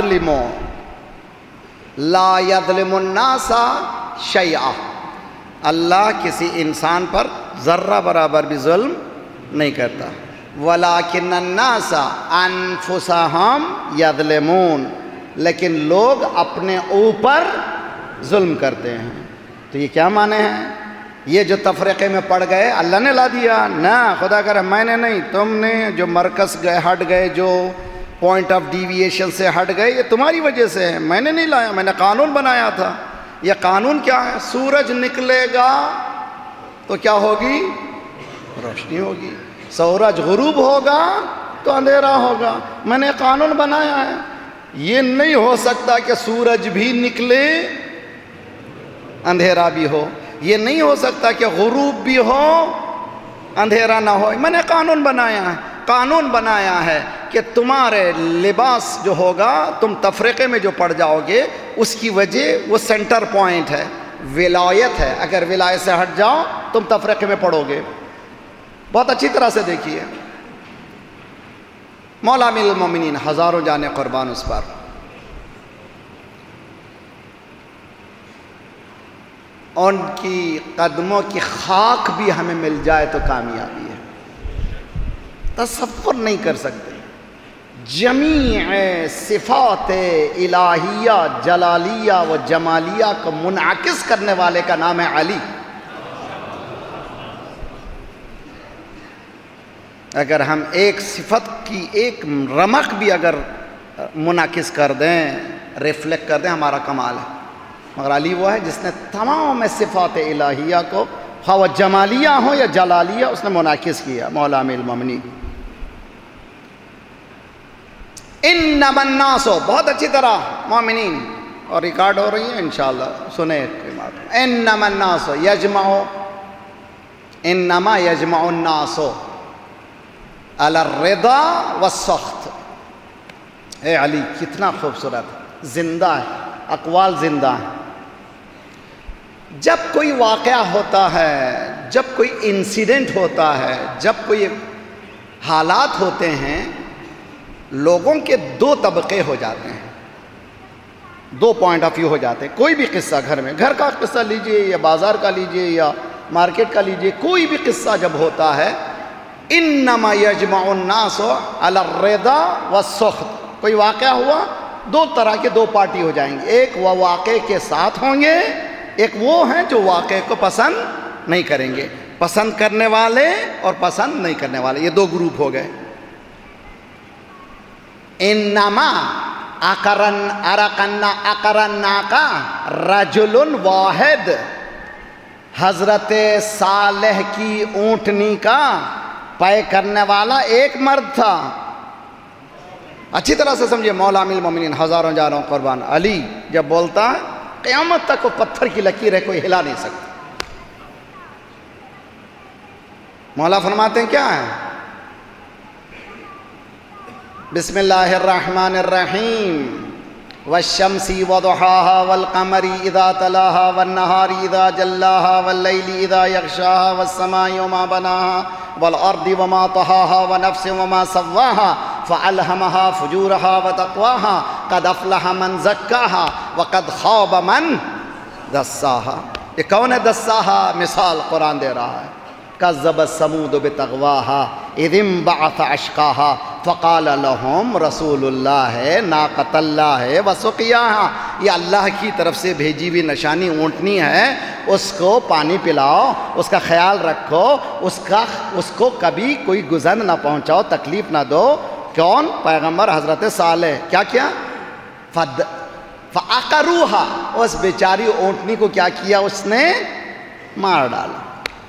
یظلم الناس شیئا، اللہ کسی انسان پر ذرہ برابر بھی ظلم نہیں کرتا، ولیکن الناس انفسہم یظلمون، لیکن لوگ اپنے اوپر ظلم کرتے ہیں۔ تو یہ کیا معنی ہے؟ یہ جو تفریقے میں پڑ گئے اللہ نے لا دیا؟ نہ، خدا کرے میں نے نہیں، تم نے جو مرکز گئے ہٹ گئے، جو پوائنٹ آف ڈیویشن سے ہٹ گئے، یہ تمہاری وجہ سے ہے، میں نے نہیں لایا، میں نے قانون بنایا تھا۔ یہ قانون کیا ہے؟ سورج نکلے گا تو کیا ہوگی؟ روشنی ہوگی۔ سورج غروب ہوگا تو اندھیرا ہوگا۔ میں نے قانون بنایا ہے۔ یہ نہیں ہو سکتا کہ سورج بھی نکلے اندھیرا بھی ہو، یہ نہیں ہو سکتا کہ غروب بھی ہو اندھیرا نہ ہو۔ میں نے قانون بنایا ہے، قانون بنایا ہے کہ تمہارے لباس جو ہوگا، تم تفریقے میں جو پڑ جاؤ گے، اس کی وجہ وہ سینٹر پوائنٹ ہے، ولایت ہے۔ اگر ولایت سے ہٹ جاؤ تم تفریقے میں پڑو گے۔ بہت اچھی طرح سے دیکھیے، مولا امیر المومنین ہزاروں جانے قربان اس پر، ان کی قدموں کی خاک بھی ہمیں مل جائے تو کامیابی ہے۔ تصور نہیں کر سکتے۔ جمیع صفات الہیہ، جلالیہ و جمالیہ کو منعکس کرنے والے کا نام ہے علی۔ اگر ہم ایک صفت کی ایک رمق بھی اگر منعکس کر دیں، ریفلیکٹ کر دیں، ہمارا کمال ہے۔ مگر علی وہ ہے جس نے تمام صفات الہیہ کو، خواہ وہ جمالیہ ہو یا جلالیہ، اس نے منعکس کیا۔ مولا امیر المومنین انما الناس، بہت اچھی طرح مومنین، اور ریکارڈ ہو رہی ہے انشاءاللہ، سنیں انما الناس انما یجمع الناس علی الرضا والسخط۔ اے علی کتنا خوبصورت، زندہ ہے، اقوال زندہ ہیں۔ جب کوئی واقعہ ہوتا ہے، جب کوئی انسیڈنٹ ہوتا ہے، جب کوئی حالات ہوتے ہیں، لوگوں کے دو طبقے ہو جاتے ہیں، دو پوائنٹ آف ویو ہو جاتے ہیں۔ کوئی بھی قصہ گھر کا قصہ لیجئے یا بازار کا لیجئے یا مارکیٹ کا لیجئے، کوئی بھی قصہ جب ہوتا ہے، انما یجمع الناس علی الرضا والسخط۔ کوئی واقعہ ہوا، دو طرح کے دو پارٹی ہو جائیں گے، ایک وہ واقعے کے ساتھ ہوں گے، ایک وہ ہیں جو واقعے کو پسند نہیں کریں گے، پسند کرنے والے اور پسند نہیں کرنے والے، یہ دو گروپ ہو گئے۔ انما اقرنا کا رجل واحد، حضرت صالح کی اونٹنی کا پے کرنے والا ایک مرد تھا۔ اچھی طرح سے سمجھے، مولا امیر المومنین ہزاروں جانوں قربان، علی جب بولتا ہے قیامت تک وہ پتھر کی لکیر ہے، کوئی ہلا نہیں سکتا۔ مولا فرماتے ہیں کیا ہے؟ بسم اللہ الرحمن الرحیم، والشمس وضحاها والقمر اذا تلاها والنهار اذا جلاها والليل اذا يغشاها والسماء وما بناها والارض وما طحاها ونفس وما سواها فالهمها فجورها وتقواها قد افلح من زكاها وقد خاب من دساها۔ یہ کون ہے دساها؟ مثال قرآن دے رہا ہے، كذب الثمود بطغواها اذ انبعث اشقاها فقال لهم رسول اللہ ہے، ناقۃ اللہ ہے وسقیاھا، یہ اللہ کی طرف سے بھیجی ہوئی نشانی اونٹنی ہے، اس کو پانی پلاؤ، اس کا خیال رکھو، اس کو کبھی کوئی گزر نہ پہنچاؤ، تکلیف نہ دو۔ کون؟ پیغمبر حضرت صالح۔ کیا فعقروہا، اس بیچاری اونٹنی کو کیا کیا؟ اس نے مار ڈالا۔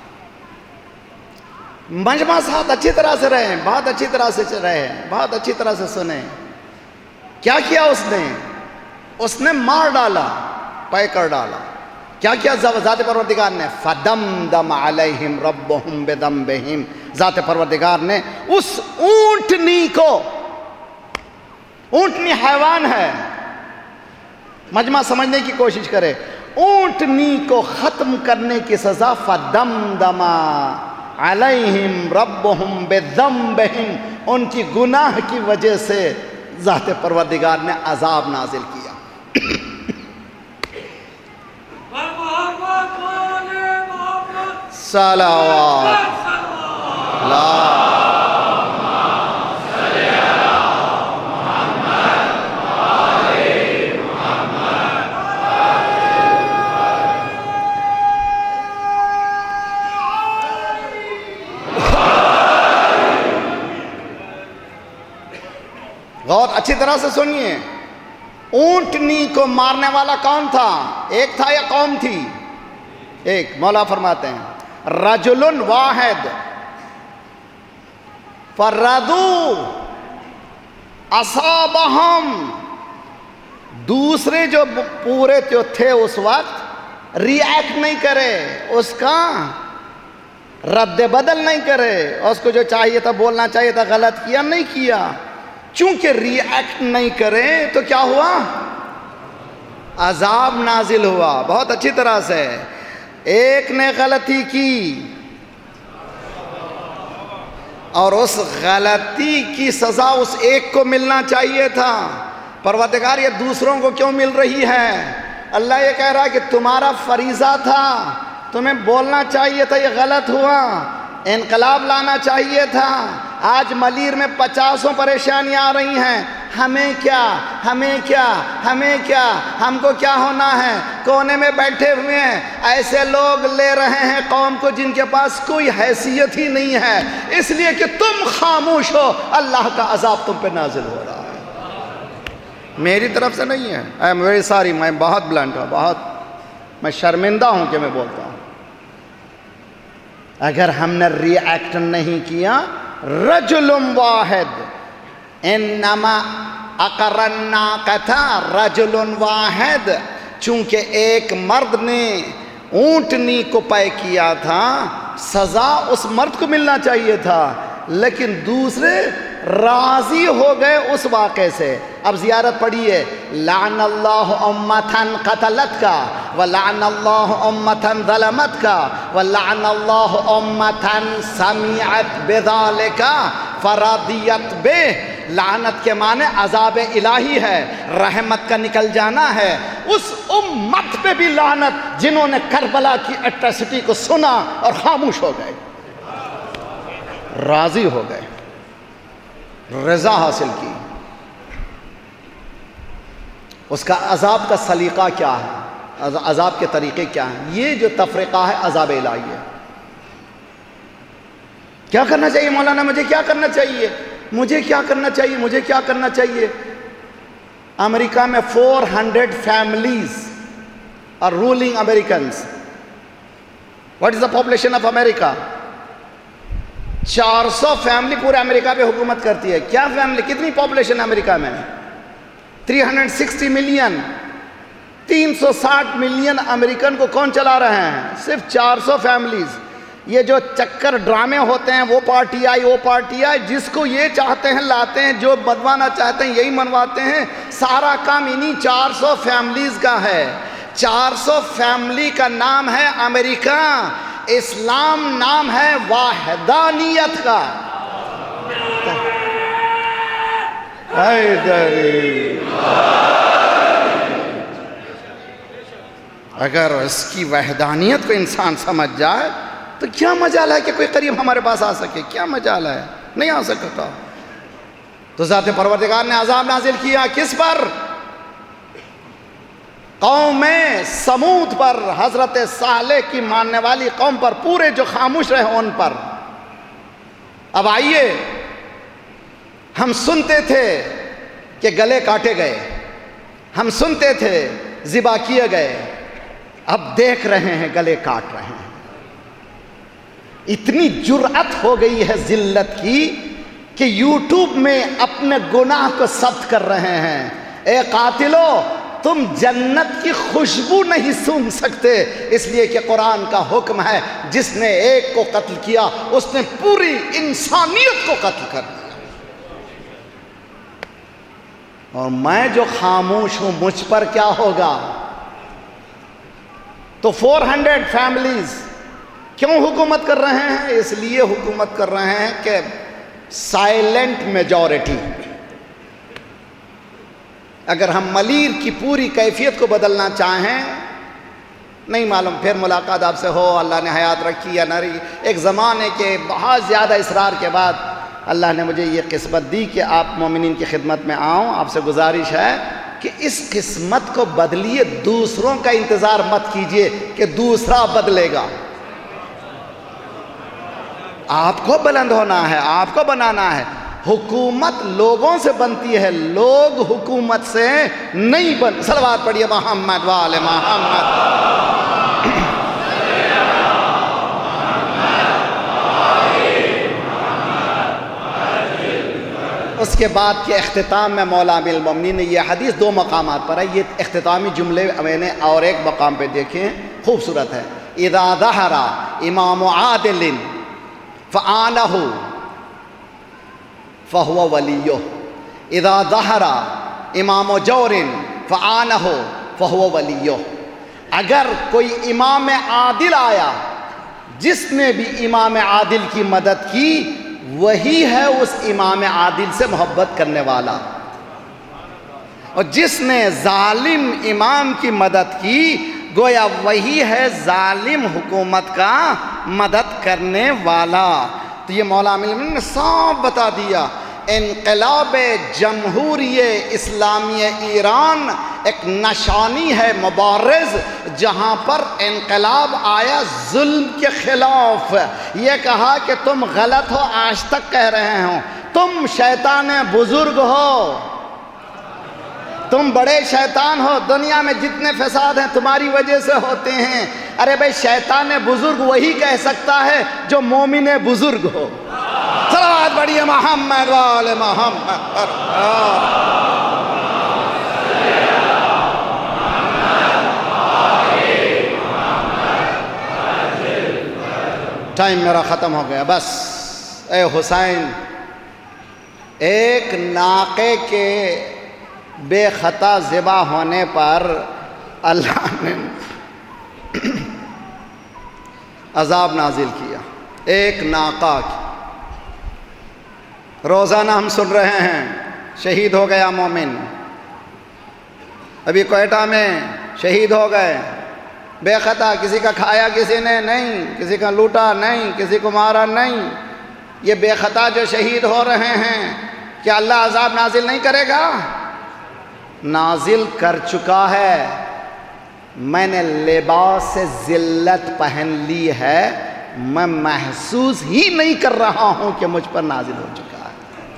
مجمع ساتھ اچھی طرح سے رہے، بہت اچھی طرح سے رہے، بہت اچھی طرح سے سنیں۔ کیا کیا اس نے مار ڈالا، پے کر ڈالا۔ کیا کیا ذات پروردگار نے؟ فدمدم علیہم ربہم بذنبہم، ذات پروردگار نے اس اونٹنی کو، اونٹنی حیوان ہے، مجمع سمجھنے کی کوشش کرے، اونٹنی کو ختم کرنے کی سزا فدمدم علیہم ربہم بذنبہم، ان کی گناہ کی وجہ سے ذات پروردگار نے عذاب نازل کیا۔ صلوات غور اچھی طرح سے سنیے۔ اونٹنی کو مارنے والا کون تھا؟ ایک تھا یا قوم تھی؟ ایک۔ مولا فرماتے ہیں رجل واحد فردو اصابہم، دوسرے جو پورے جو تھے اس وقت ری ایکٹ نہیں کرے، اس کا رد بدل نہیں کرے، اس کو جو چاہیے تھا بولنا چاہیے تھا غلط کیا نہیں کیا، چونکہ ری ایکٹ نہیں کرے تو کیا ہوا؟ عذاب نازل ہوا۔ بہت اچھی طرح سے ایک نے غلطی کی اور اس غلطی کی سزا اس ایک کو ملنا چاہیے تھا۔ پروردگار یہ دوسروں کو کیوں مل رہی ہے؟ اللہ یہ کہہ رہا ہے کہ تمہارا فریضہ تھا، تمہیں بولنا چاہیے تھا، یہ غلط ہوا، انقلاب لانا چاہیے تھا۔ آج ملیر میں 50 پریشانیاں آ رہی ہیں، ہمیں کیا، ہمیں کیا، ہمیں کیا، ہم کو کیا ہونا ہے؟ کونے میں بیٹھے ہوئے ہیں ایسے لوگ لے رہے ہیں قوم کو جن کے پاس کوئی حیثیت ہی نہیں ہے، اس لیے کہ تم خاموش ہو، اللہ کا عذاب تم پہ نازل ہو رہا ہے۔ میری طرف سے نہیں ہے، اے ویری سوری، میں بہت بلنٹ ہوں، بہت میں شرمندہ ہوں کہ میں بولتا ہوں۔ اگر ہم نے ری ایکٹ نہیں کیا، رجل واحد انما اقر الناقۃ رجل واحد، چونکہ ایک مرد نے اونٹنی کو پے کیا تھا، سزا اس مرد کو ملنا چاہیے تھا، لیکن دوسرے راضی ہو گئے اس واقعے سے۔ اب زیارت پڑھیے، لعن اللہ امتن قتلت کا، ولعن اللہ امتن ظلمت کا، ولعن اللہ امتن سمعت بذالک فرضیت بہ۔ لعنت کے معنی عذاب الہی ہے، رحمت کا نکل جانا ہے۔ اس امت پہ بھی لعنت جنہوں نے کربلا کی اٹریسٹی کو سنا اور خاموش ہو گئے، راضی ہو گئے، رضا حاصل کی۔ اس کا عذاب کا سلیقہ کیا ہے، عذاب کے طریقے کیا ہیں؟ یہ جو تفریقہ ہے عذاب الہی ہے۔ کیا کرنا چاہیے مولانا؟ مجھے کیا کرنا چاہیے؟ مجھے کیا کرنا چاہیے؟ مجھے کیا کرنا چاہیے؟ امریکہ میں 400 families are ruling Americans. What is the population of America? 400 family پورے امریکہ پہ حکومت کرتی ہے۔ کیا فیملی؟ کتنی پاپولیشن امریکہ میں؟ 360 ملین۔ 360 ملین امریکن کو کون چلا رہے ہیں؟ صرف 400 فیملیز۔ یہ جو چکر ڈرامے ہوتے ہیں، وہ پارٹی آئی، وہ پارٹی آئی، جس کو یہ چاہتے ہیں لاتے ہیں، جو بدوانا چاہتے ہیں یہی منواتے ہیں، سارا کام انہی 400 فیملیز کا ہے۔ 400 فیملی کا نام ہے امریکہ، اسلام نام ہے واحدانیت کا۔ اگر اس کی وحدانیت کو انسان سمجھ جائے تو کیا مجال ہے کہ کوئی قریب ہمارے پاس آ سکے؟ کیا مجال ہے؟ نہیں آ سکتا۔ تو ذات پروردگار نے عذاب نازل کیا کس پر؟ قوم سمود پر، حضرت صالح کی ماننے والی قوم پر، پورے جو خاموش رہے ان پر۔ اب آئیے، ہم سنتے تھے کہ گلے کاٹے گئے، ہم سنتے تھے ذبح کیے گئے، اب دیکھ رہے ہیں گلے کاٹ رہے ہیں۔ اتنی جرأت ہو گئی ہے ذلت کی کہ یوٹیوب میں اپنے گناہ کو ثبت کر رہے ہیں۔ اے قاتلو، تم جنت کی خوشبو نہیں سونگھ سکتے، اس لیے کہ قرآن کا حکم ہے جس نے ایک کو قتل کیا اس نے پوری انسانیت کو قتل کر دیا۔ اور میں جو خاموش ہوں مجھ پر کیا ہوگا؟ تو 400 فیملیز کیوں حکومت کر رہے ہیں؟ اس لیے حکومت کر رہے ہیں کہ سائلنٹ میجورٹی۔ اگر ہم ملیر کی پوری کیفیت کو بدلنا چاہیں، نہیں معلوم پھر ملاقات آپ سے ہو، اللہ نے حیات رکھی یا نہ رہی۔ ایک زمانے کے بہت زیادہ اصرار کے بعد اللہ نے مجھے یہ قسمت دی کہ آپ مومنین کی خدمت میں آؤں۔ آپ سے گزارش ہے کہ اس قسمت کو بدلیے، دوسروں کا انتظار مت کیجئے کہ دوسرا بدلے گا۔ آپ کو بلند ہونا ہے، آپ کو بنانا ہے۔ حکومت لوگوں سے بنتی ہے، لوگ حکومت سے نہیں بن۔ صلوات پڑھیے محمد وآل محمد۔ اس کے بعد کے اختتام میں مولا امیر المومنین نے یہ حدیث 2 مقامات پر ہے، یہ اختتامی جملے میں نے اور ایک مقام پہ دیکھیں، خوبصورت ہے۔ اذا ظہر امام عادل فآنہ فہو ولیہ، اذا ظہر امام جور فآنہ فہو ولیہ۔ اگر کوئی امام عادل آیا، جس نے بھی امام عادل کی مدد کی وہی ہے اس امام عادل سے محبت کرنے والا، اور جس نے ظالم امام کی مدد کی گویا وہی ہے ظالم حکومت کا مدد کرنے والا۔ تو یہ مولا امیر المومنین نے صاف بتا دیا، انقلاب جمہوری اسلامی ایران ایک نشانی ہے مبارز، جہاں پر انقلاب آیا ظلم کے خلاف۔ یہ کہا کہ تم غلط ہو، آج تک کہہ رہے ہوں، تم شیطان بزرگ ہو، تم بڑے شیطان ہو، دنیا میں جتنے فساد ہیں تمہاری وجہ سے ہوتے ہیں۔ ارے بھائی، شیطان بزرگ وہی کہہ سکتا ہے جو مومن بزرگ ہو۔ صلوات پڑھیے محمد وآل محمد۔ ٹائم میرا ختم ہو گیا، بس۔ اے حسین، ایک ناقے کے بے خطا ذبح ہونے پر اللہ نے عذاب نازل کیا، ایک ناقہ کی۔ روزانہ ہم سن رہے ہیں شہید ہو گیا مومن، ابھی کوئٹہ میں شہید ہو گئے بے خطا، کسی کا کھایا کسی نے نہیں، کسی کا لوٹا نہیں، کسی کو مارا نہیں۔ یہ بے خطا جو شہید ہو رہے ہیں، کیا اللہ عذاب نازل نہیں کرے گا؟ نازل کر چکا ہے۔ میں نے لباس سے ذلت پہن لی ہے، میں محسوس ہی نہیں کر رہا ہوں کہ مجھ پر نازل ہو چکا ہے۔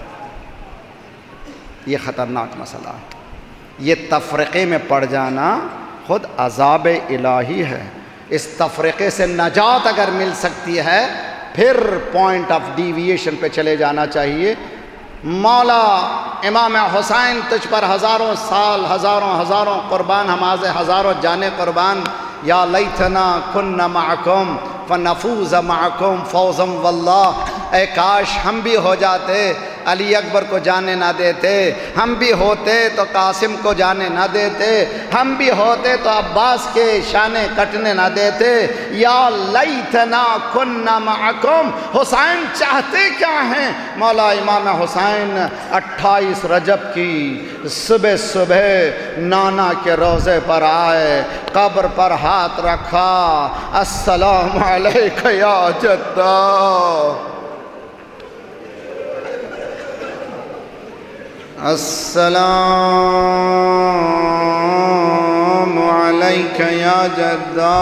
یہ خطرناک مسئلہ ہے، یہ تفرقے میں پڑ جانا خود عذاب الہی ہے۔ اس تفرقے سے نجات اگر مل سکتی ہے پھر پوائنٹ آف ڈیویشن پہ چلے جانا چاہیے۔ مولا امام حسین تجھ پر ہزاروں سال، ہزاروں قربان، ہمازے ہزاروں جانے قربان۔ یا لیتنا کن معکم فنفوز معکم فوزا واللہ۔ اے کاش ہم بھی ہو جاتے، علی اکبر کو جانے نہ دیتے، ہم بھی ہوتے تو قاسم کو جانے نہ دیتے، ہم بھی ہوتے تو عباس کے شانے کٹنے نہ دیتے۔ یا لیتنا کنا معکم۔ حسین چاہتے کیا ہیں؟ مولا امام حسین 28 رجب کی صبح نانا کے روضے پر آئے، قبر پر ہاتھ رکھا، السلام علیک یا جدہ۔ السلام علیک یا جدہ.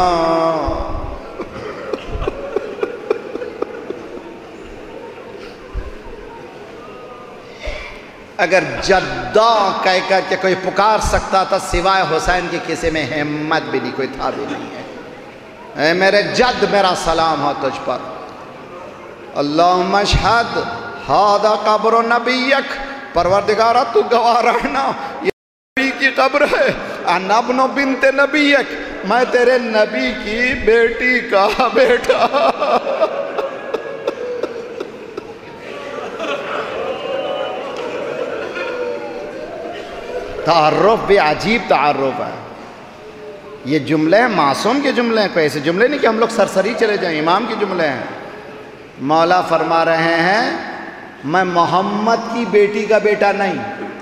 اگر جدہ کہہ کر کے کوئی پکار سکتا تھا سوائے حسین کی، کسی میں ہمت بھی نہیں، کوئی تھا بھی نہیں ہے. اے میرے جد، میرا سلام ہو تجھ پر. اللہم اشہد ھذا قبر نبیک، پروردگارہ تو گواہ رہنا یہ نبی کی قبر ہے. انا ابن بنت نبیک، میں تیرے نبی کی بیٹی کا بیٹا. تعارف بھی عجیب تعارف ہے. یہ جملے معصوم کے جملے ہیں، کوئی ایسے جملے نہیں کہ ہم لوگ سرسری چلے جائیں. امام کے جملے ہیں. مولا فرما رہے ہیں میں محمد کی بیٹی کا بیٹا نہیں،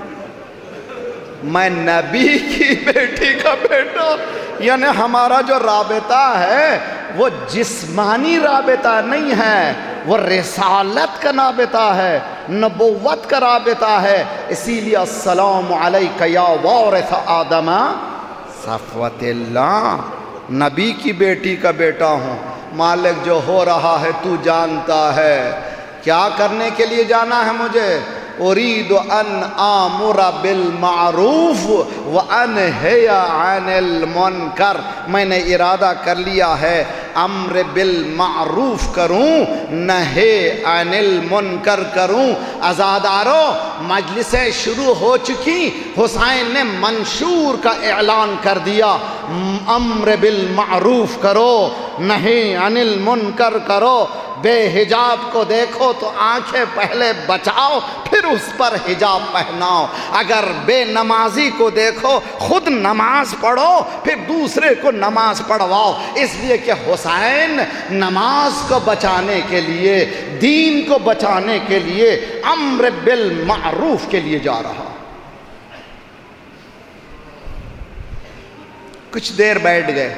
میں نبی کی بیٹی کا بیٹا. یعنی ہمارا جو رابطہ ہے وہ جسمانی رابطہ نہیں ہے، وہ رسالت کا رابطہ ہے، نبوت کا رابطہ ہے. اسی لیے السلام علیک یا وارث آدم صفوت اللہ، نبی کی بیٹی کا بیٹا ہوں. مالک جو ہو رہا ہے تو جانتا ہے. کیا کرنے کے لیے جانا ہے مجھے؟ اريد ان آمر بالمعروف وانہی عن المنکر. میں نے ارادہ کر لیا ہے امر بالمعروف کروں، نہی عن المنکر کروں. عزادارو، مجلسیں شروع ہو چکی. حسین نے منشور کا اعلان کر دیا، امر بالمعروف کرو، نہی عن المنکر کرو. بے حجاب کو دیکھو تو آنکھیں پہلے بچاؤ پھر اس پر حجاب پہناؤ. اگر بے نمازی کو دیکھو خود نماز پڑھو پھر دوسرے کو نماز پڑھواؤ. اس لیے کہ حسین نماز کو بچانے کے لیے، دین کو بچانے کے لیے، امر بالمعروف کے لیے جا رہا. کچھ دیر بیٹھ گئے.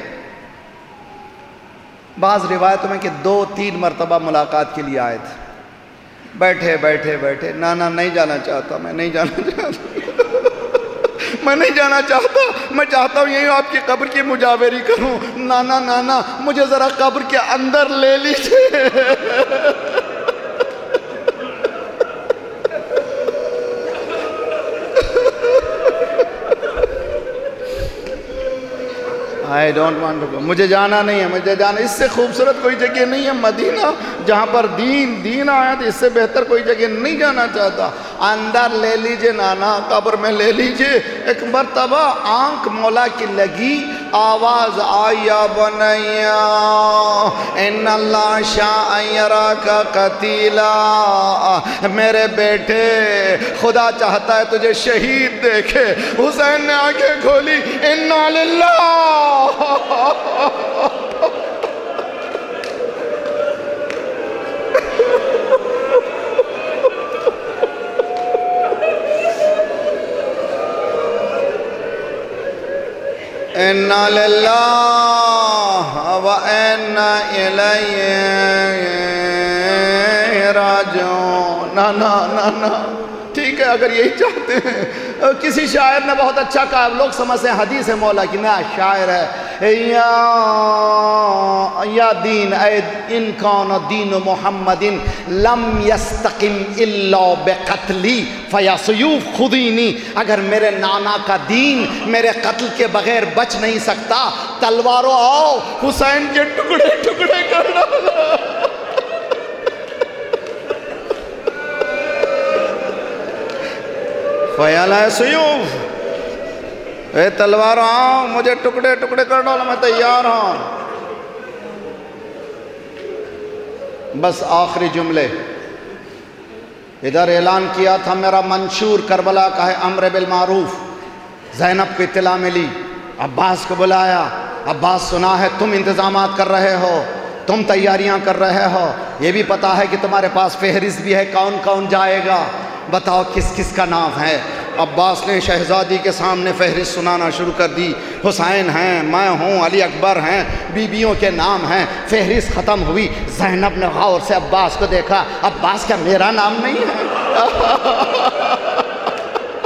بعض روایتوں میں کہ 2-3 مرتبہ ملاقات کے لیے آئے تھے. بیٹھے بیٹھے بیٹھے، نانا نہیں جانا چاہتا، میں نہیں جانا چاہتا، میں نہیں جانا چاہتا، میں چاہتا ہوں یہی آپ کی قبر کی مجاوری کروں. نانا نانا مجھے ذرا قبر کے اندر لے لیجیے. I don't want to go. مجھے جانا نہیں ہے، مجھے جانا. اس سے خوبصورت کوئی جگہ نہیں ہے مدینہ جہاں پر دین آیا تھا. اس سے بہتر کوئی جگہ نہیں جانا چاہتا. اندر لے لیجئے نانا، قبر میں لے لیجئے. ایک مرتبہ آنکھ مولا کی لگی، آواز آئی یا بنیا ان اللہ شاء یراک قتیلا. میرے بیٹے خدا چاہتا ہے تجھے شہید دیکھے. حسین نے آنکھیں کھولی، انا للہ. انا للہ و انا الیہ راجعون. نا ٹھیک ہے اگر یہی چاہتے ہیں. کسی شاعر نے بہت اچھا کہا، لوگ سمجھتے ہیں حدیث ہے مولا کی، نہ شاعر ہے. یا دین اے ان کان دین محمد لم یستقم الا بقتلی فیا سیوف خذینی. اگر میرے نانا کا دین میرے قتل کے بغیر بچ نہیں سکتا، تلواروں آؤ حسین کے ٹکڑے ٹکڑے کر ڈالو. فیالا سیوف، اے تلوار آؤ مجھے ٹکڑے ٹکڑے کر ڈالو، میں تیار ہوں. بس آخری جملے. ادھر اعلان کیا تھا میرا منشور کربلا کا ہے امر بالمعروف. زینب کو اطلاع ملی، عباس کو بلایا. عباس سنا ہے تم انتظامات کر رہے ہو، تم تیاریاں کر رہے ہو، یہ بھی پتا ہے کہ تمہارے پاس فہرست بھی ہے کون کون جائے گا، بتاؤ کس کس کا نام ہے. عباس نے شہزادی کے سامنے فہرست سنانا شروع کر دی. حسین ہیں، میں ہوں، علی اکبر ہیں، بیویوں کے نام ہیں. فہرست ختم ہوئی. زینب نے غور سے عباس کو دیکھا. عباس کیا میرا نام نہیں ہے؟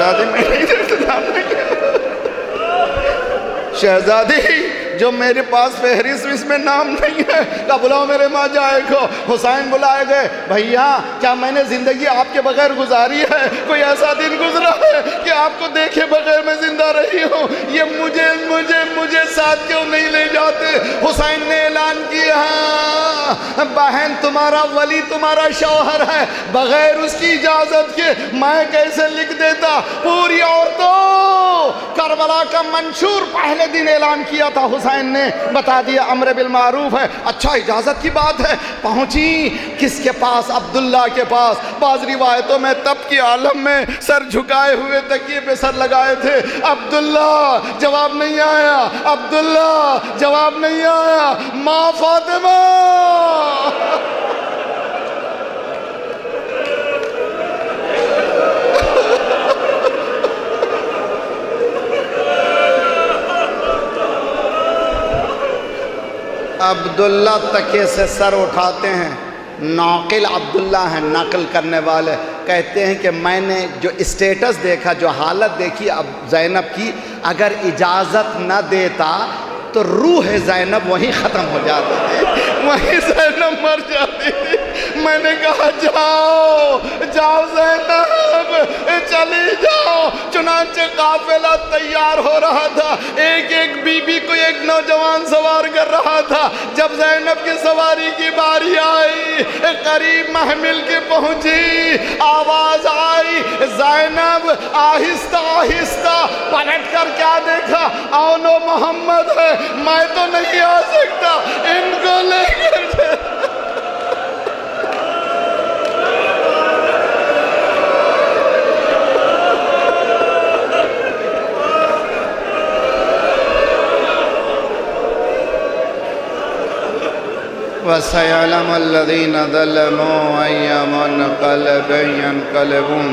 شہزادی میرے انتظام نہیں ہے، شہزادی جو میرے پاس فہرست اس میں نام نہیں ہے، کہا بلاؤ میرے ماں جائے کو۔ حسین بلائے گئے، بھیا کیا میں نے زندگی آپ کے بغیر گزاری ہے؟ کوئی ایسا دن گزرا ہے کہ آپ کو دیکھے بغیر میں زندہ رہی ہوں؟ یہ مجھے ساتھ کیوں نہیں لے جاتے؟ حسین نے اعلان کیا، بہن تمہارا ولی تمہارا شوہر ہے، بغیر اس کی اجازت کے میں کیسے لکھ دیتا؟ پوری عورتوں، کربلا کا منشور پہلے دن اعلان کیا تھا، حسین نے بتا دیا امر بالمعروف ہے، اچھا اجازت کی بات ہے۔ پہنچی کس کے پاس؟ عبداللہ کے پاس۔ بعض روایتوں میں تب کے عالم میں سر جھکائے ہوئے تکیے پہ سر لگائے تھے۔ عبداللہ جواب نہیں آیا، عبداللہ جواب نہیں آیا۔ ماں فاطمہ عبداللہ تکے سے سر اٹھاتے ہیں، ناقل عبداللہ ہیں، نقل کرنے والے، کہتے ہیں کہ میں نے جو اسٹیٹس دیکھا، جو حالت دیکھی اب زینب کی، اگر اجازت نہ دیتا تو روح زینب وہیں ختم ہو جاتی تھی، وہیں زینب مر جاتی تھی۔ میں نے کہا جاؤ جاؤ زینب چلی جاؤ۔ چنانچہ قافلہ تیار ہو رہا تھا، ایک ایک بی بی کو ایک نوجوان سوار کر رہا تھا۔ جب زینب کی سواری کی باری آئی، قریب محمل کے پہنچی، آواز آئی، زینب آہستہ آہستہ پلٹ کر کیا دیکھا؟ اونو محمد ہے، میں تو نہیں آ سکتا، ان کو لے کر وَسَيَعْلَمُ الَّذِينَ ظَلَمُوا أَيَّ مُنْقَلَبٍ يَنْقَلِبُونَ۔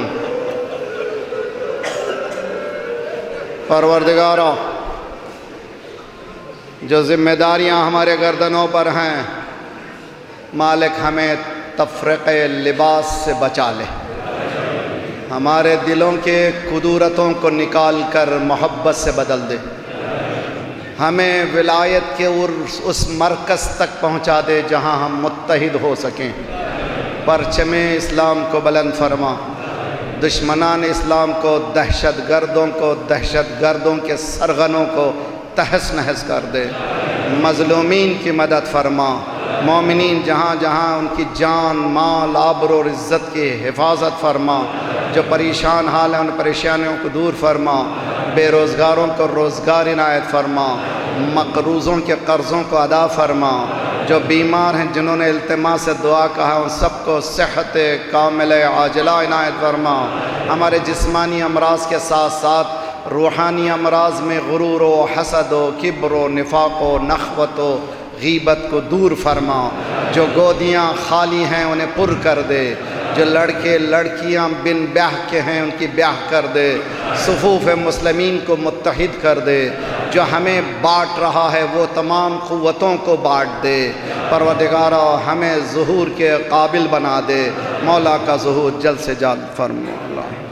پروردگارا، جو ذمہ داریاں ہمارے گردنوں پر ہیں، مالک ہمیں تفرقہ لباس سے بچا لے، ہمارے دلوں کے کدورتوں کو نکال کر محبت سے بدل دے، ہمیں ولایت کے اس مرکز تک پہنچا دے جہاں ہم متحد ہو سکیں۔ پرچم اسلام کو بلند فرما، دشمنان اسلام کو، دہشت گردوں کے سرغنوں کو تہس نہس کر دے، مظلومین کی مدد فرما، مومنین جہاں جہاں ان کی جان مال آبرو اور عزت کی حفاظت فرما، جو پریشان حال ہیں ان پریشانیوں کو دور فرما، بے روزگاروں کو روزگار عنایت فرما، مقروضوں کے قرضوں کو ادا فرما، جو بیمار ہیں جنہوں نے التماس سے دعا کہا ان سب کو صحت کامل عاجلہ عنایت فرما، ہمارے جسمانی امراض کے ساتھ ساتھ روحانی امراض میں غرور و حسد و کبر و نفاق و نخوت و غیبت کو دور فرما، جو گودیاں خالی ہیں انہیں پر کر دے، جو لڑکے لڑکیاں بن بیاہ کے ہیں ان کی بیاہ کر دے، صفوف مسلمین کو متحد کر دے، جو ہمیں بانٹ رہا ہے وہ تمام قوتوں کو بانٹ دے، پروردگارا ہمیں ظہور کے قابل بنا دے، مولا کا ظہور جلد سے جلد فرما۔